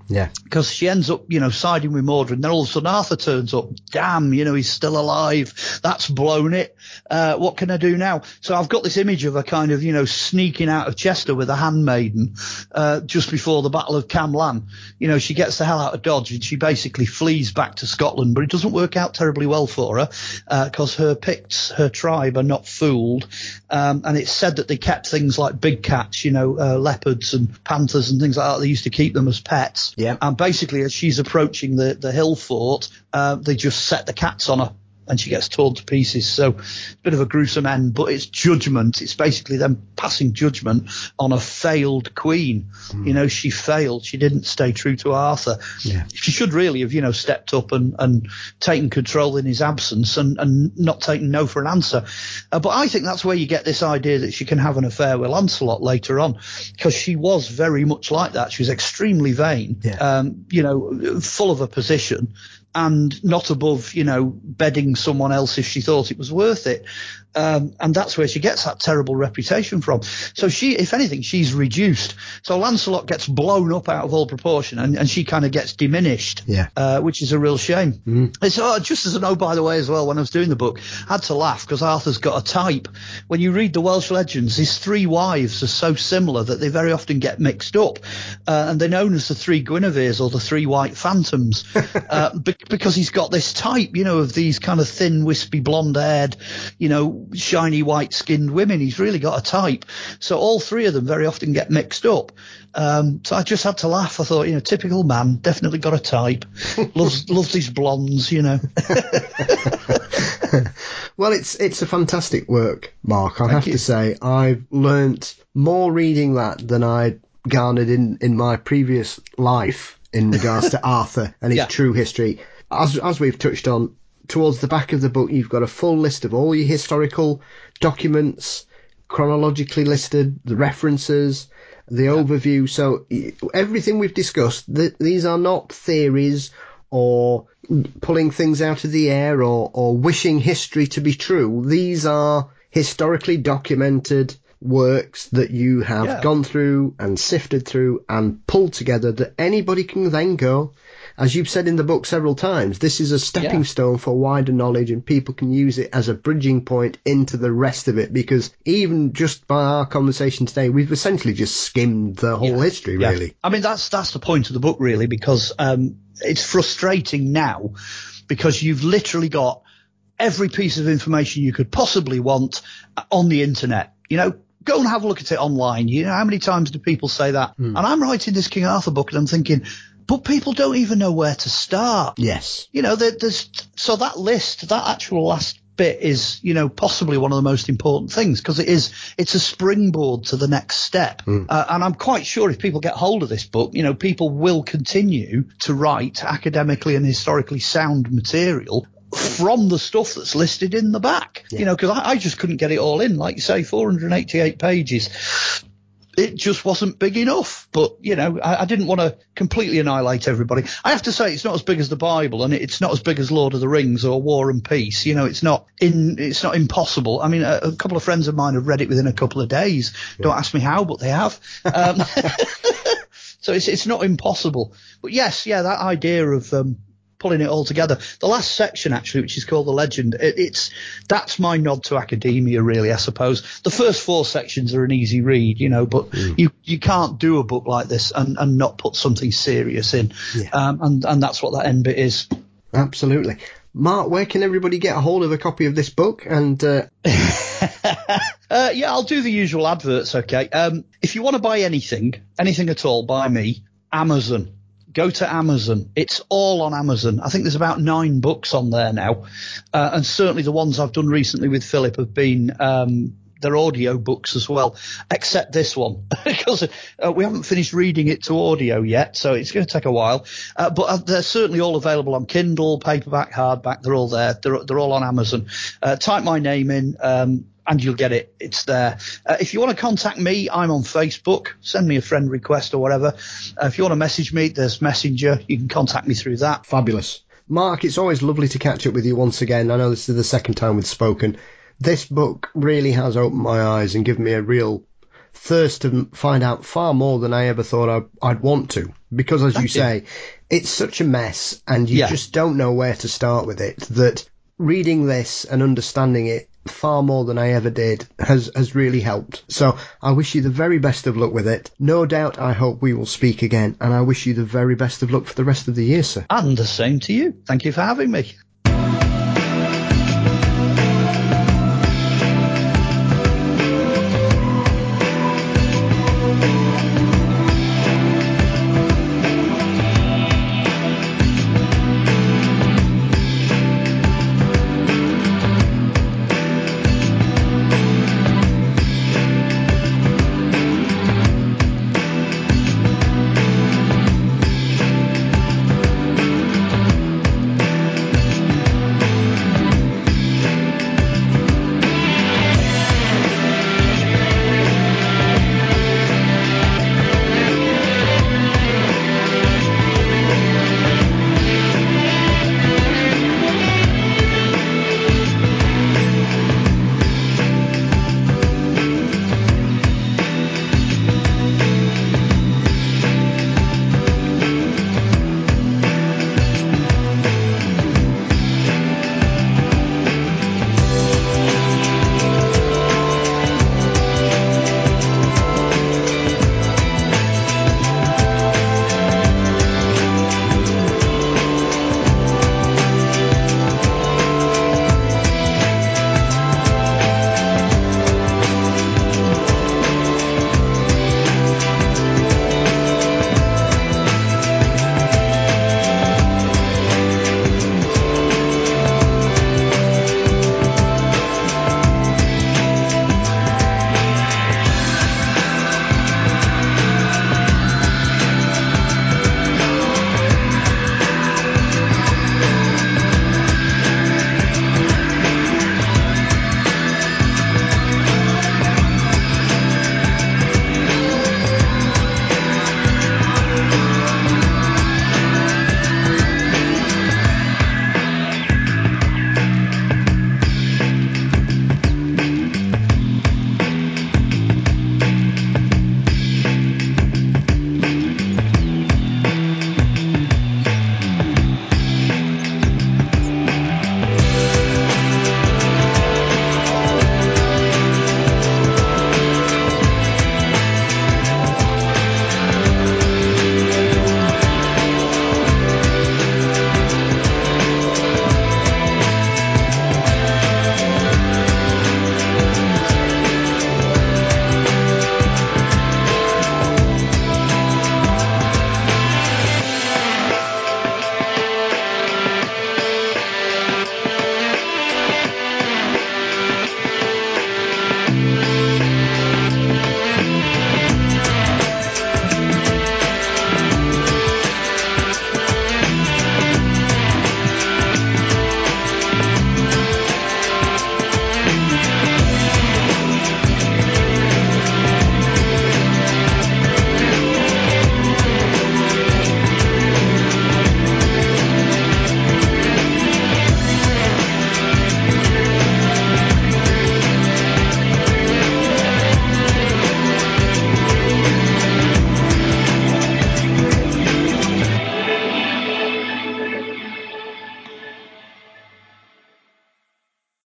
Speaker 3: Yeah.
Speaker 4: Because she ends up, you know, siding with Mordred, and then all of a sudden Arthur turns up. Damn, you know, he's still alive. That's blown it. Uh, what can I do now? So I've got this image of her kind of, you know, sneaking out of Chester with a handmaiden, uh, just before the Battle of Cam Lan. You know, she gets the hell out of Dodge and she basically flees back to Scotland, but it doesn't work out terribly well for her, uh, cause her Picts, her tribe are not fooled. Um, and it's said that they kept things like big cats, you know, uh, leopards and panthers and things like that. They used to keep them as pets.
Speaker 3: Yeah.
Speaker 4: And basically, as she's approaching the, the hill fort, uh, they just set the cats on her and she gets torn to pieces. So it's a bit of a gruesome end, but it's judgment. It's basically them passing judgment on a failed queen. Mm. You know, she failed. She didn't stay true to Arthur.
Speaker 3: Yeah.
Speaker 4: She should really have, you know, stepped up and, and taken control in his absence and, and not taken no for an answer. Uh, but I think that's where you get this idea that she can have an affair with Lancelot later on, because she was very much like that. She was extremely vain,
Speaker 3: yeah.
Speaker 4: um, you know, full of a position, and not above, you know, bedding someone else if she thought it was worth it. Um, and that's where she gets that terrible reputation from. So she, if anything, she's reduced. So Lancelot gets blown up out of all proportion, and, and she kind of gets diminished,
Speaker 3: yeah.
Speaker 4: uh, which is a real shame.
Speaker 3: Mm.
Speaker 4: It's, uh, just as a note, by the way, as well, when I was doing the book, I had to laugh because Arthur's got a type. When you read the Welsh legends, his three wives are so similar that they very often get mixed up. Uh, and they're known as the three Guineveres or the three white phantoms, uh, be- because he's got this type, you know, of these kind of thin, wispy, blonde-haired, you know, shiny white-skinned women. He's really got a type. So all three of them very often get mixed up. Um, so I just had to laugh. I thought, you know, typical man, definitely got a type. loves loves his blondes, you know.
Speaker 3: Well, it's it's a fantastic work, Mark. I
Speaker 4: Thank
Speaker 3: have
Speaker 4: you.
Speaker 3: to say, I've learnt more reading that than I garnered in, in my previous life in regards to Arthur and his
Speaker 4: Yeah.
Speaker 3: true history. As as we've touched on, towards the back of the book, you've got a full list of all your historical documents, chronologically listed, the references, the overview. So everything we've discussed, th- these are not theories or pulling things out of the air or, or wishing history to be true. These are historically documented works that you have
Speaker 4: Yeah.
Speaker 3: gone through and sifted through and pulled together that anybody can then go, as you've said in the book several times, this is a stepping
Speaker 4: Yeah.
Speaker 3: stone for wider knowledge, and people can use it as a bridging point into the rest of it, because even just by our conversation today, we've essentially just skimmed the whole
Speaker 4: Yeah.
Speaker 3: history,
Speaker 4: Yeah.
Speaker 3: really.
Speaker 4: I mean, that's that's the point of the book, really, because um, it's frustrating now because you've literally got every piece of information you could possibly want on the internet. You know, go and have a look at it online. You know, how many times do people say that?
Speaker 3: Hmm.
Speaker 4: And I'm writing this King Arthur book and I'm thinking, but people don't even know where to start.
Speaker 3: Yes.
Speaker 4: You know, there, there's so that list, that actual last bit is, you know, possibly one of the most important things, because it is, it's a springboard to the next step.
Speaker 3: Mm.
Speaker 4: Uh, and I'm quite sure if people get hold of this book, you know, people will continue to write academically and historically sound material from the stuff that's listed in the back.
Speaker 3: Yeah.
Speaker 4: You know, because I, I just couldn't get it all in. Like you say, four hundred eighty-eight pages. It just wasn't big enough. But, you know, I, I didn't want to completely annihilate everybody. I have to say it's not as big as the Bible, and it's not as big as Lord of the Rings or War and Peace. You know, it's not in, it's not impossible. I mean, a, a couple of friends of mine have read it within a couple of days. Yeah. Don't ask me how, but they have. Um, so it's it's not impossible. But yes, yeah, that idea of um, pulling it all together. The last section, actually, which is called The Legend, it, it's that's my nod to academia, really, I suppose. The first four sections are an easy read, you know, but mm. you, you can't do a book like this and, and not put something serious in.
Speaker 3: Yeah.
Speaker 4: Um, and, and that's what that end bit is.
Speaker 3: Absolutely. Mark, where can everybody get a hold of a copy of this book? And uh...
Speaker 4: uh, yeah, I'll do the usual adverts, okay? Um, if you want to buy anything, anything at all, by me, Amazon. Go to Amazon. It's all on Amazon. I think there's about nine books on there now. Uh, and certainly the ones I've done recently with Philip have been um, they're audio books as well, except this one, because uh, we haven't finished reading it to audio yet, so it's going to take a while. Uh, but uh, they're certainly all available on Kindle, paperback, hardback. They're all there. They're, they're all on Amazon. Uh, type my name in. Um, And you'll get it. It's there. Uh, if you want to contact me, I'm on Facebook. Send me a friend request or whatever. Uh, if you want to message me, there's Messenger. You can contact me through that.
Speaker 3: Fabulous. Mark, it's always lovely to catch up with you once again. I know this is the second time we've spoken. This book really has opened my eyes and given me a real thirst to find out far more than I ever thought I'd, I'd want to. Because, as
Speaker 4: Thank
Speaker 3: you say,
Speaker 4: you.
Speaker 3: it's such a mess, and you
Speaker 4: Yeah.
Speaker 3: just don't know where to start with it, that reading this and understanding it far more than I ever did has, has really helped. So I wish you the very best of luck with it. No doubt I hope we will speak again, and I wish you the very best of luck for the rest of the year, sir.
Speaker 4: And the same to you. Thank you for having me.